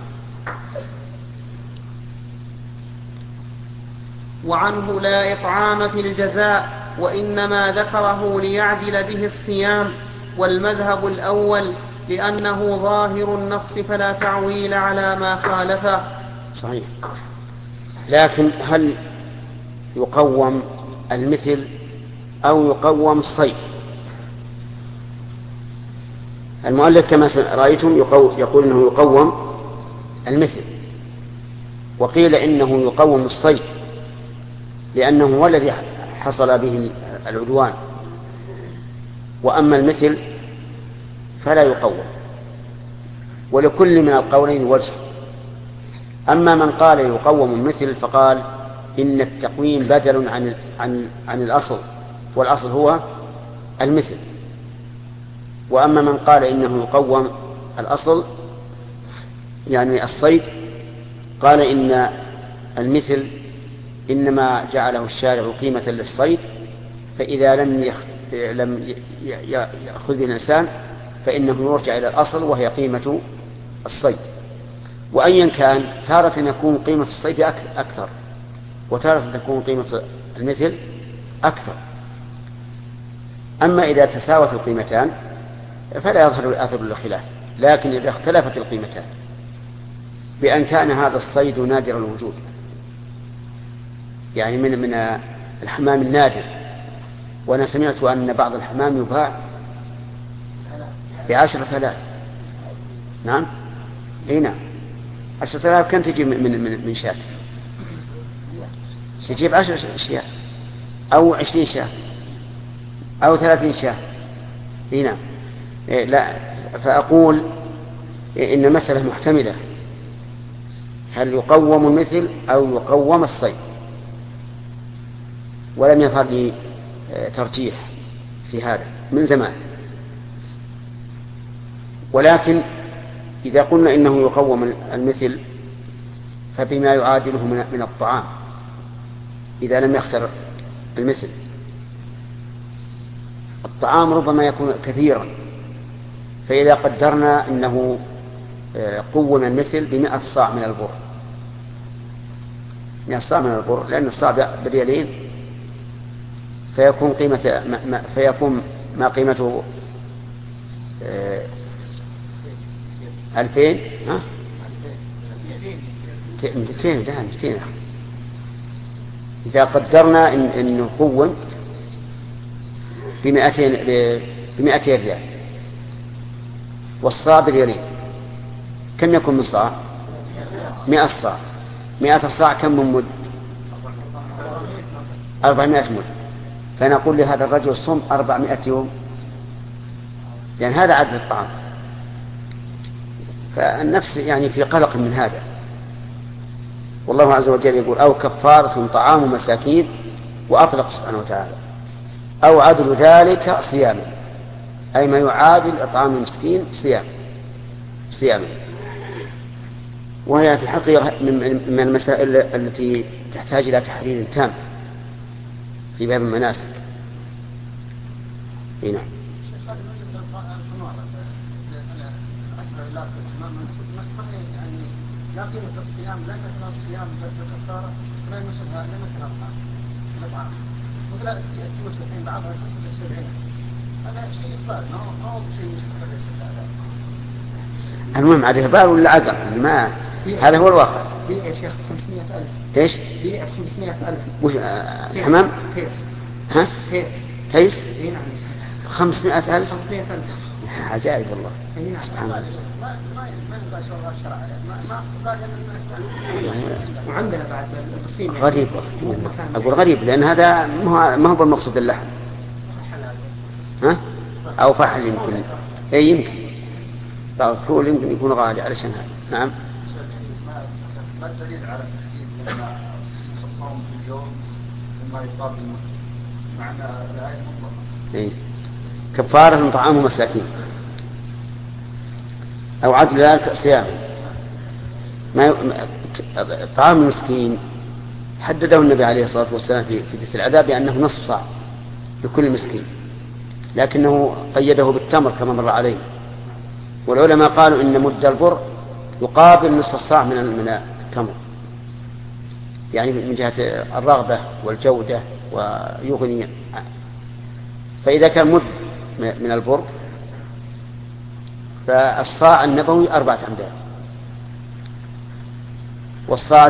وعنه لا إطعام في الجزاء وإنما ذكره ليعدل به الصيام، والمذهب الأول لأنه ظاهر النص فلا تعويل على ما خالفه. صحيح. لكن هل يقوم المثل أو يقوم الصيد؟ المؤلف كما رأيتم يقول إنه يقوم المثل، وقيل إنه يقوم الصيد لأنه هو الذي حصل به العدوان، وأما المثل فلا يقوم. ولكل من القولين وجه. أما من قال يقوم المثل فقال إن التقويم بدل عن عن عن الأصل، والأصل هو المثل. وأما من قال إنه يقوم الأصل يعني الصيد، قال إن المثل إنما جعله الشارع قيمة للصيد، فإذا لم يخ... لم يأخذ الإنسان فإنه يرجع إلى الأصل وهي قيمة الصيد. وأيا كان تارة يكون قيمة الصيد أكثر، وتارة تكون قيمة المثل أكثر. أما إذا تساوت القيمتان فلا يظهر أثر الخلاف. لكن إذا اختلفت القيمتان بأن كان هذا الصيد نادر الوجود، يعني من من الحمام النادر، وأنا سمعت أن بعض الحمام يباع بعشرة آلاف. نعم اي نعم، عشرة آلاف كم تجيب من من من شاة؟ تجيب عشر أشياء أو عشرين شاة أو ثلاثين شاة. اي نعم. إيه لا، فأقول إن مسألة محتملة، هل يقوم المثل أو يقوم الصيد؟ ولم يظهر لي ترجيح في هذا من زمان. ولكن إذا قلنا إنه يقوم المثل فبما يعادله من الطعام إذا لم يختر المثل. الطعام ربما يكون كثيرا، فإذا قدرنا أنه قوم المثل بمئة صاع من البر، مئة صاع من البر، لأن الصاع بريالين، فيكون قيمة ما فيكون ما قيمته ألفين ها مئتين لا مئتين. إذا قدرنا إن إنه قوم بمئتين بمئتين ريال، والصاع بريالين، كم يكون من صاع؟ مئة صاع. مئة صاع كم من مد؟ أربعمائة مد. فنقول لهذا الرجل صم أربعمائة يوم، يعني هذا عدد الطعام. فالنفس يعني في قلق من هذا. والله عز وجل يقول أو كفارة طعام مساكين، وأطلق سبحانه وتعالى أو عدل ذلك صياما، أي ما يعادل إطعام المسكين صيام صياما. وهي في الحقيقة من المسائل التي تحتاج إلى تحرير تام في باب المناسك. هنا لا قيمة الصيام، لا كثرة الصيام ككفارة، لا يمسها لا مثل الطعام. مثل التوت الحين بعضها تصل إلى سبعين، هذا شيء إقبال، ما هو شيء يشبه. المهم عليه بال ولا عقل؟ ما هذا هو الواقع. بيع يا شيخ خمسمائة ألف. ايش؟ بيع خمسمائة ألف. وش آه حمام؟ تيس. ها؟ تيس. تيس؟ اي نعم. خمسمائة ألف. خمسمائة ألف. عجائب والله. اي نعم. سبحان الله. ما ما ما يبغى شغل الشرع ما ما باقي من وعندنا بعد التصميم غريب. أقول غريب لأن هذا ما ما هو بالمقصود اللحم. ها؟ أو فحل يمكن. إيه يمكن. فالفحول يمكن يكون غالي علشان هذا. نعم. ما الدليل على التحديد لما الصوم في اليوم ثم يقابل المسلم معنى الآية مطلقة. إيه. كفارة طعام مساكين أو عدل ذلك صيام. ما طعام المسكين حدده النبي عليه الصلاة والسلام في في العذاب بأنه نصف صاع لكل مسكين، لكنه قيده بالتمر كما مر عليه. والعلماء قالوا إن مد البر يقابل نصف الصاع من من التمر، يعني من جهة الرغبة والجودة ويغني. فإذا كان مد من البر فالصاع النبوي أربعة أمداد، والصاع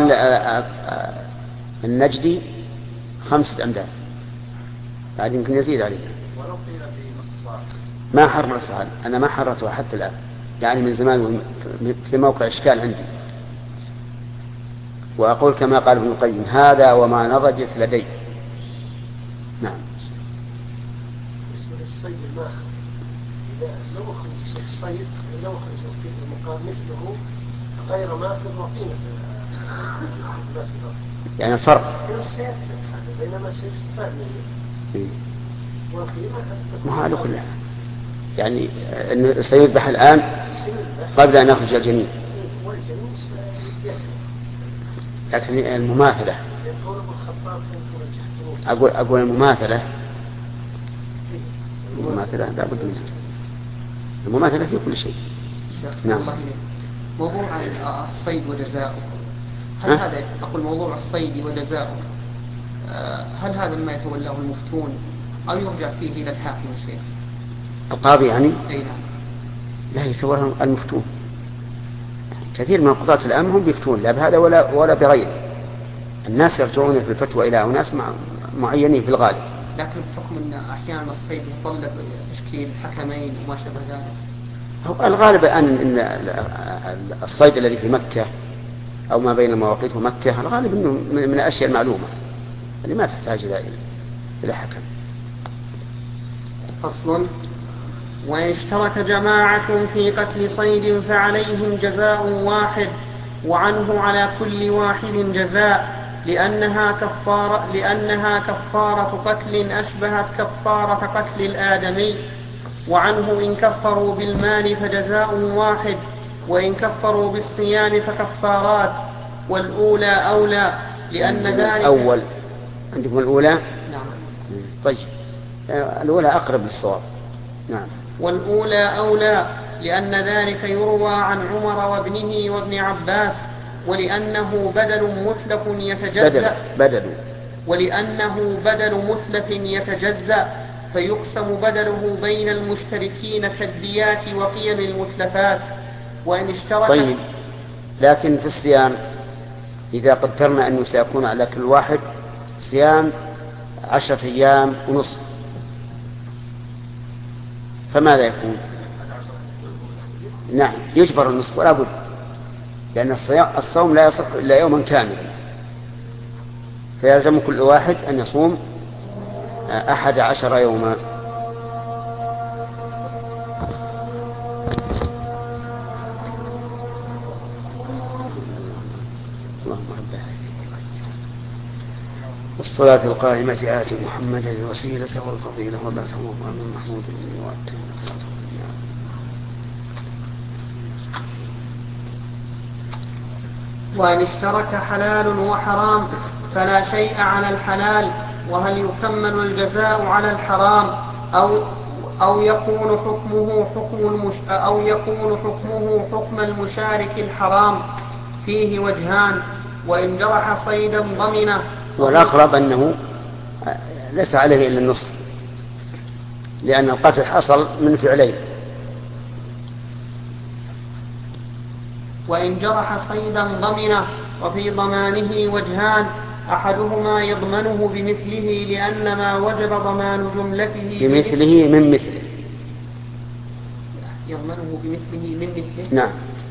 النجدي خمسة أمداد، بعد يمكن يزيد عليه. ولو قيل في نصف صاع ما حرر السؤال، أنا ما حررتها حتى الآن، يعني من زمان في موقع إشكال عندي. وأقول كما قال ابن القيم هذا وما نضجت لدي. نعم. بالنسبة للصيد الماخر، إذا لو خرج الصيد لو خرج في المقام مثله غير ماخر وقيمة يعني الفرق بينما سيستفاد منه والقيمة ما هذا كله، يعني أنه سيذبح الآن قبل أن يخرج الجنين، لكن المماثلة أقول أقول المماثلة المماثلة لا بد منها، المماثلة في كل شيء. نعم. موضوع الصيد وجزاؤه، هل ها؟ هذا أقول موضوع الصيد وجزاؤه هل هذا ما يتولاه المفتون أو يرجع فيه إلى الحاكم الشيخ؟ القاضي يعني؟ أي نعم. لا يتولاه المفتون، كثير من القضاة الآن هم بيفتون لا بهذا ولا ولا بغيره، الناس يرجعون في الفتوى إلى أناس معينين في الغالب. لكن بحكم أن أحيانا الصيد يتطلب تشكيل حكمين وما شابه ذلك. هو الغالب الآن أن الصيد الذي في مكة أو ما بين مواقيت ومكة الغالب أنه من الأشياء المعلومة اللي ما تحتاج إلى إلى حكم. فصل: وإن اشترك جماعة في قتل صيد فعليهم جزاء واحد، وعنه على كل واحد جزاء، لأنها كفارة لأنها كفارة قتل أشبهت كفارة قتل الآدمي. وعنه إن كفروا بالمال فجزاء واحد، وإن كفروا بالصيام فكفارات، والأولى أولى لأن ذلك أول. عندكم الأولى؟ نعم. طيب الأولى أقرب للصواب. نعم. والأولى أولى لأن ذلك يروى عن عمر وابنه وابن عباس، ولأنه بدل متلف يتجزأ بدل ولأنه بدل متلف يتجزأ فيقسم بدله بين المشتركين كالديات وقيم المتلفات. وإن اشترك طيب، لكن في الصيام إذا قدرنا أنه سيكون على كل واحد صيام عشرة أيام ونصف، فماذا يكون؟ نعم يجبر النصف ولا بد، لأن الصوم لا يصح إلا يوما كاملا، فيلزم كل واحد أن يصوم أحد عشر يوما. والصلاة القائمة آت محمدا الوسيلة والفضيلة وبعثه مقاما محمودا وأتم. وإن اشترك حلال وحرام فلا شيء على الحلال، وهل يكمل الجزاء على الحرام أو أو يكون حكمه حكم المش أو يكون حكمه حكم المشارك الحرام؟ فيه وجهان. وإن جرح صيدا ضمنه، والأقرب أنه ليس عليه إلا النصف، لأن القتل حصل من فعلين. وإن جرح صيدا ضمنه. وفي ضمانه وجهان، أحدهما يضمنه بمثله لأن ما وجب ضمان جملته بمثله من مثله يضمنه بمثله من مثله نعم.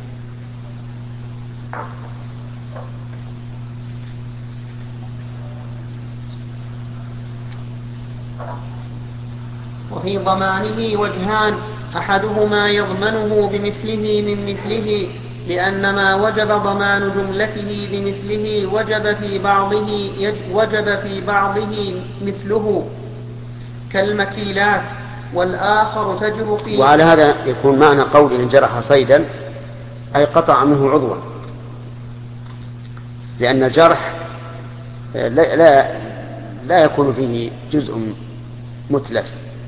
وفي ضمانه وجهان، أحدهما يضمنه بمثله من مثله لأن ما وجب ضمان جملته بمثله وجب في بعضه وجب في بعضه مثله كالمكيلات، والآخر تجر فيه. وعلى هذا يكون معنى قول إن جرح صيدا أي قطع منه عضوا، لأن الجرح لا, لا, لا يكون فيه جزء متلف،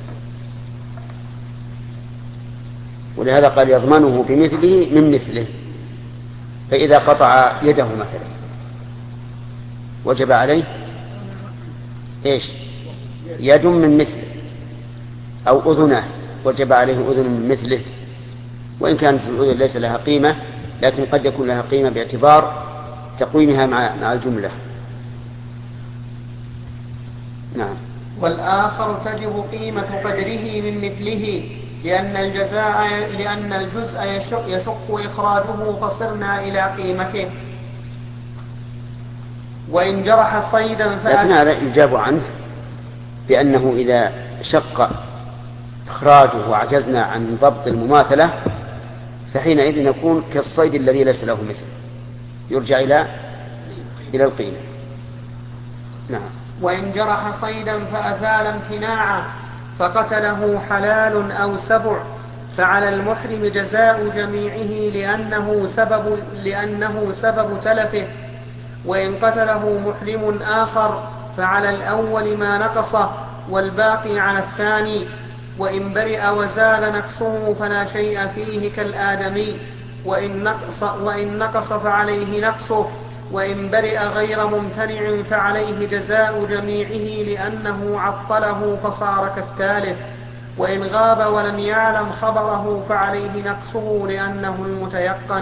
ولهذا قال يضمنه بمثله من مثله. فإذا قطع يده مثلا وجب عليه إيش؟ يد من مثله، أو أذنه وجب عليه أذن من مثله، وإن كانت الأذن ليس لها قيمة لكن قد يكون لها قيمة باعتبار تقويمها مع الجملة. نعم. والآخر تجب قيمة قدره من مثله لأن الجزاء لأن الجزء يشق, يشق إخراجه فصرنا إلى قيمته. وإن جرح صيدا فأ... لكن هذا يجاب عنه بأنه إذا شق إخراجه وعجزنا عن ضبط المماثلة فحينئذ يكون كالصيد الذي ليس له مثل، يرجع إلى إلى القيمة. نعم. وإن جرح صيدا فأزال امتناعه فقتله حلال أو سبع فعلى المحرم جزاء جميعه لأنه سبب, لأنه سبب تلفه. وإن قتله محرم آخر فعلى الأول ما نقصه والباقي على الثاني. وإن برئ وزال نقصه فلا شيء فيه كالآدمي، وإن نقص, وإن نقص فعليه نقصه. وإن برئ غير ممتنع فعليه جزاء جميعه لأنه عطله فصار كالتالف. وإن غاب ولم يعلم خبره فعليه نقصه لأنه المتيقن.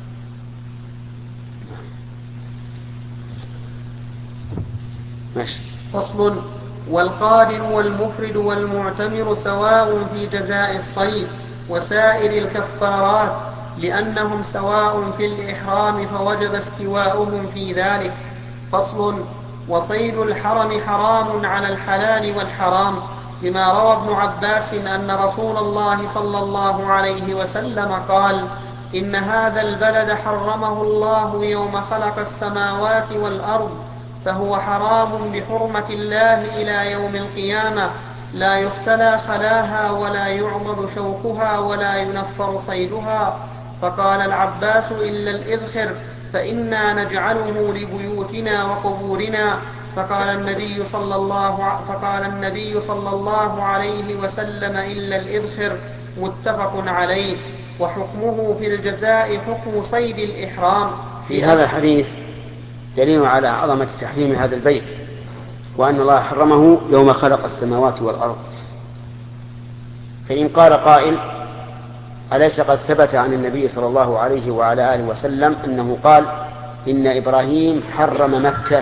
فصل. والقادر والمفرد والمعتمر سواء في جزاء الصيد وسائر الكفارات لأنهم سواء في الإحرام فوجب استواؤهم في ذلك. فصل. وصيد الحرم حرام على الحلال والحرام لما روى ابن عباس أن رسول الله صلى الله عليه وسلم قال: إن هذا البلد حرمه الله يوم خلق السماوات والأرض فهو حرام بحرمة الله إلى يوم القيامة، لا يختلى خلاها ولا يعضد شوكها ولا ينفر صيدها. فقال العباس: إلا الإذخر فإنا نجعله لبيوتنا وقبورنا. فقال النبي صلى الله فقال النبي صلى الله عليه وسلم: إلا الإذخر. متفق عليه. وحكمه في الجزاء حكم صيد الإحرام. في هذا الحديث دليل على عظمة تحريم هذا البيت، وأن الله حرمه يوم خلق السماوات والأرض. فإن قال قائل: أليس قد ثبت عن النبي صلى الله عليه وعلى آله وسلم أنه قال: إن إبراهيم حرم مكة؟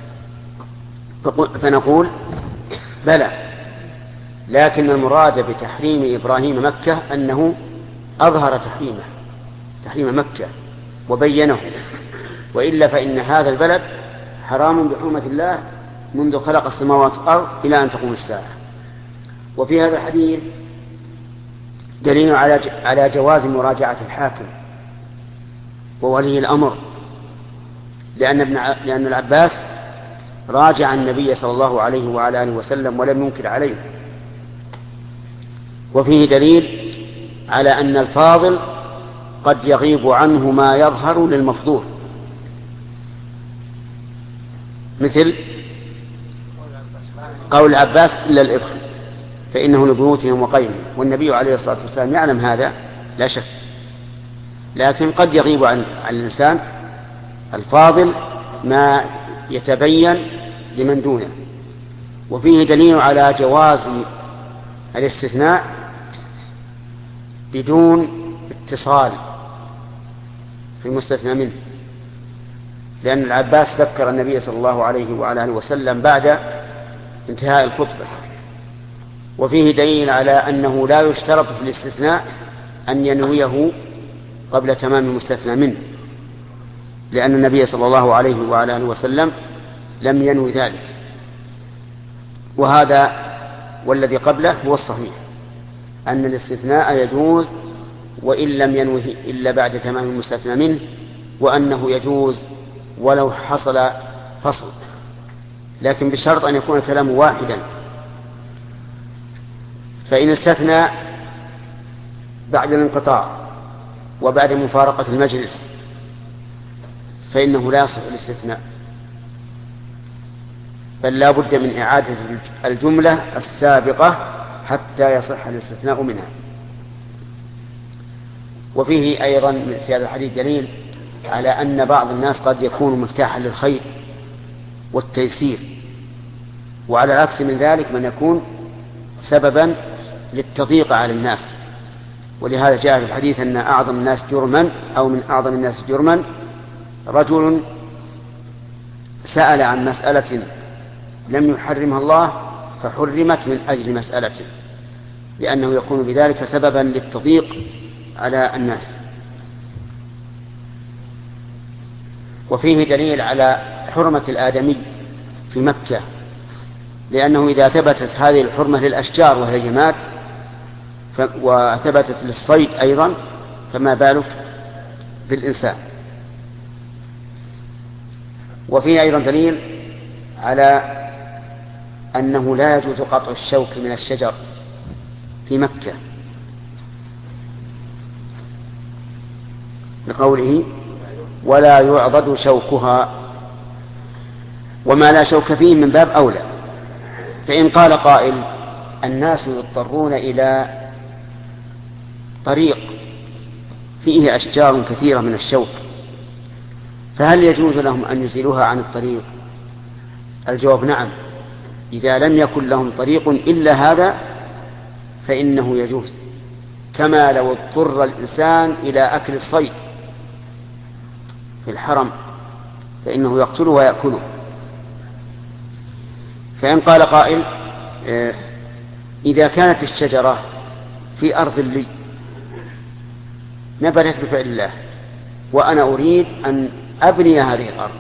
فنقول: بلى، لكن المراد بتحريم إبراهيم مكة أنه أظهر تحريمه تحريم مكة وبينه، وإلا فإن هذا البلد حرام بحرمة الله منذ خلق السماوات والأرض إلى أن تقوم الساعة. وفي هذا الحديث دليل على على جواز مراجعة الحاكم وولي الأمر، لأن ابن لأن العباس راجع النبي صلى الله عليه وعلى آله وسلم ولم ينكر عليه. وفيه دليل على أن الفاضل قد يغيب عنه ما يظهر للمفضول، مثل قول العباس: إلا الإذخر فإنه لبيوتهم وقيم. والنبي عليه الصلاة والسلام يعلم هذا لا شك، لكن قد يغيب عن الإنسان الفاضل ما يتبين لمن دونه. وفيه دليل على جواز الاستثناء بدون اتصال في المستثنى منه، لأن العباس ذكر النبي صلى الله عليه وعلى آله وسلم بعد انتهاء الخطبة. وفيه دليل على أنه لا يشترط في الاستثناء أن ينويه قبل تمام المستثنى منه، لأن النبي صلى الله عليه وعلى آله وسلم لم ينوي ذلك. وهذا والذي قبله هو الصحيح، أن الاستثناء يجوز وإن لم ينوه إلا بعد تمام المستثنى منه، وأنه يجوز ولو حصل فصل، لكن بشرط أن يكون الكلام واحدا. فإن استثنى بعد الانقطاع وبعد مفارقة المجلس فإنه لا يصح الاستثناء، بل لا بد من إعادة الجملة السابقة حتى يصح الاستثناء منها. وفيه أيضا في هذا الحديث دليل على أن بعض الناس قد يكون مفتاحا للخير والتيسير، وعلى العكس من ذلك من يكون سببا للتضييق على الناس. ولهذا جاء في الحديث أن أعظم الناس جرما أو من أعظم الناس جرما رجل سأل عن مسألة لم يحرمها الله فحرمت من أجل مسألته، لأنه يكون بذلك سببا للتضييق على الناس. وفيه دليل على حرمة الآدمي في مكة، لأنه إذا ثبتت هذه الحرمة للأشجار وهي جماد وثبتت للصيد أيضا فما بالك بالإنسان. وفيه أيضا دليل على أنه لا يجوز قطع الشوك من الشجر في مكة، لقوله ولا يعضد شوكها، وما لا شوك فيه من باب أولى. فإن قال قائل الناس يضطرون إلى طريق فيه أشجار كثيرة من الشوك، فهل يجوز لهم أن يزيلوها عن الطريق؟ الجواب نعم، إذا لم يكن لهم طريق إلا هذا فإنه يجوز، كما لو اضطر الإنسان إلى أكل الصيد في الحرم فإنه يقتله ويأكله. فإن قال قائل إذا كانت الشجرة في أرض لي نبتت بفعل الله وأنا أريد أن أبني هذه الأرض،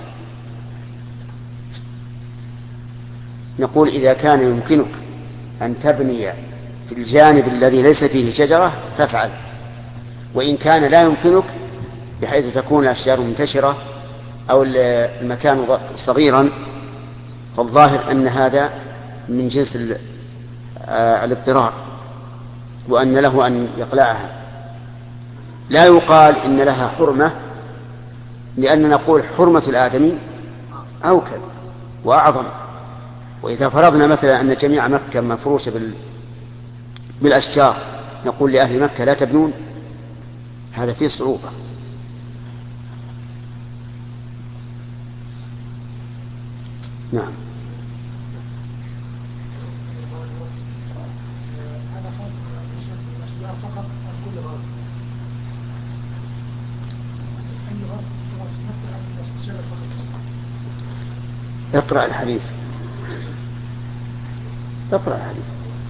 نقول إذا كان يمكنك أن تبني في الجانب الذي ليس فيه شجرة فافعل، وإن كان لا يمكنك بحيث تكون الأشجار منتشرة أو المكان صغيرا فالظاهر أن هذا من جنس الاضطرار وأن له أن يقلعها. لا يقال إن لها حرمة، لأن نقول حرمة الآدمي أوكل وأعظم. وإذا فرضنا مثلا أن جميع مكة مفروشة بالأشجار نقول لأهل مكة لا تبنون، هذا فيه صعوبة. نعم. اقرأ الحديث، اقرأ الحديث.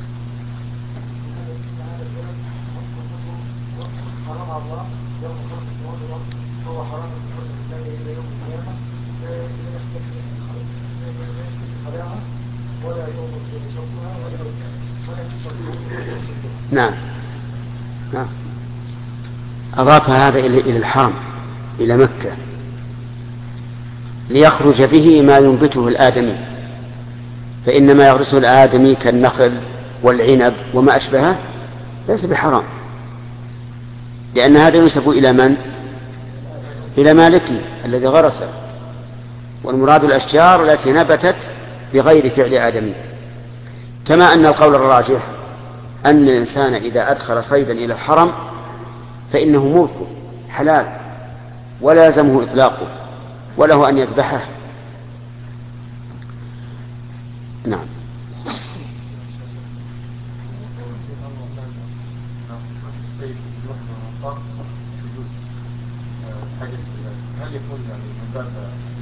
نعم نعم أضاف هذا إلى الحرم إلى مكة ليخرج به ما ينبته الآدمي، فإنما يغرسه الآدمي كالنخل والعنب وما أشبهه ليس بحرام، لأن هذا ينسب إلى من؟ إلى مالكه الذي غرسه، والمراد الأشجار التي نبتت بغير فعل آدمي. كما أن القول الراجح أن الإنسان إذا أدخل صيدا إلى الحرم فإنه ملك حلال ولا يلزمه إطلاقه وله أن يذبحه. نعم. حاجة هل يكون يعني من باب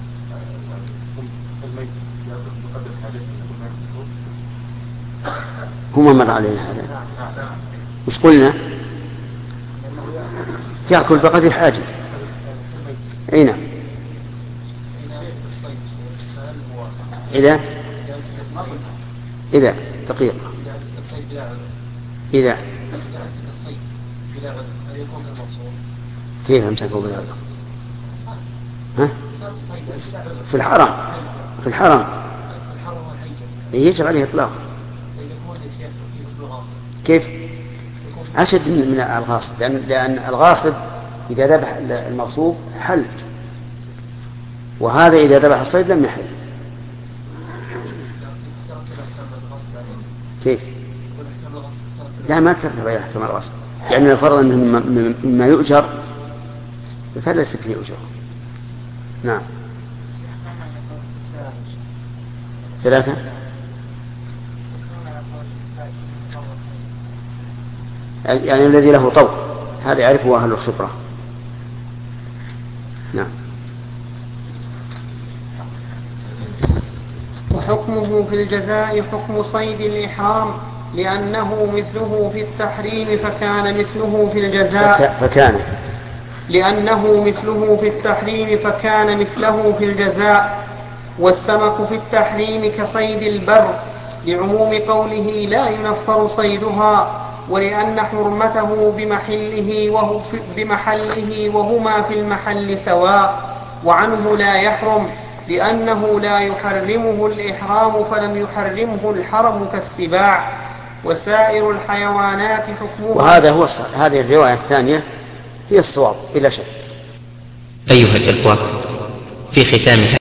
الميت يأخذ بقدر حاجته يكون ما يكون؟ هو مر علينا هذا. وش قلنا؟ يأكل بقدر حاجته. أي نعم. إذا إذا دقيقة إذا كيف أمسكوا بالعذر؟ ها؟ في الحرم في الحرم يجب عليه إطلاق. كيف؟ أشد من الغاصب، لأن, لأن الغاصب إذا ذبح المغصوب حل، وهذا إذا ذبح الصيد لم يحل. كيف؟ لا ما ترتفع يحكم الغصب، يعني الفرض أنه مما يؤجر فليس فيه أجر. نعم. ثلاثة. يعني الذي له طوق هذا يعرفه أهل الخبرة. نعم. وحكمه في الجزاء حكم صيد الإحرام، لأنه مثله في التحريم فكان مثله في الجزاء فكان لأنه مثله في التحريم فكان مثله في الجزاء. والسمك في التحريم كصيد البر، لعموم قوله لا ينفر صيدها، ولأن حرمته بمحله وهو في بمحله وهما في المحل سواء. وعنه لا يحرم لأنه لا يحرمه الإحرام فلم يحرمه الحرم كالسباع. وسائر الحيوانات حكمها. وهذا هو الصحيح. هذه الرواية الثانية هي الصواب بلا شك. أيها الإخوة، في ختام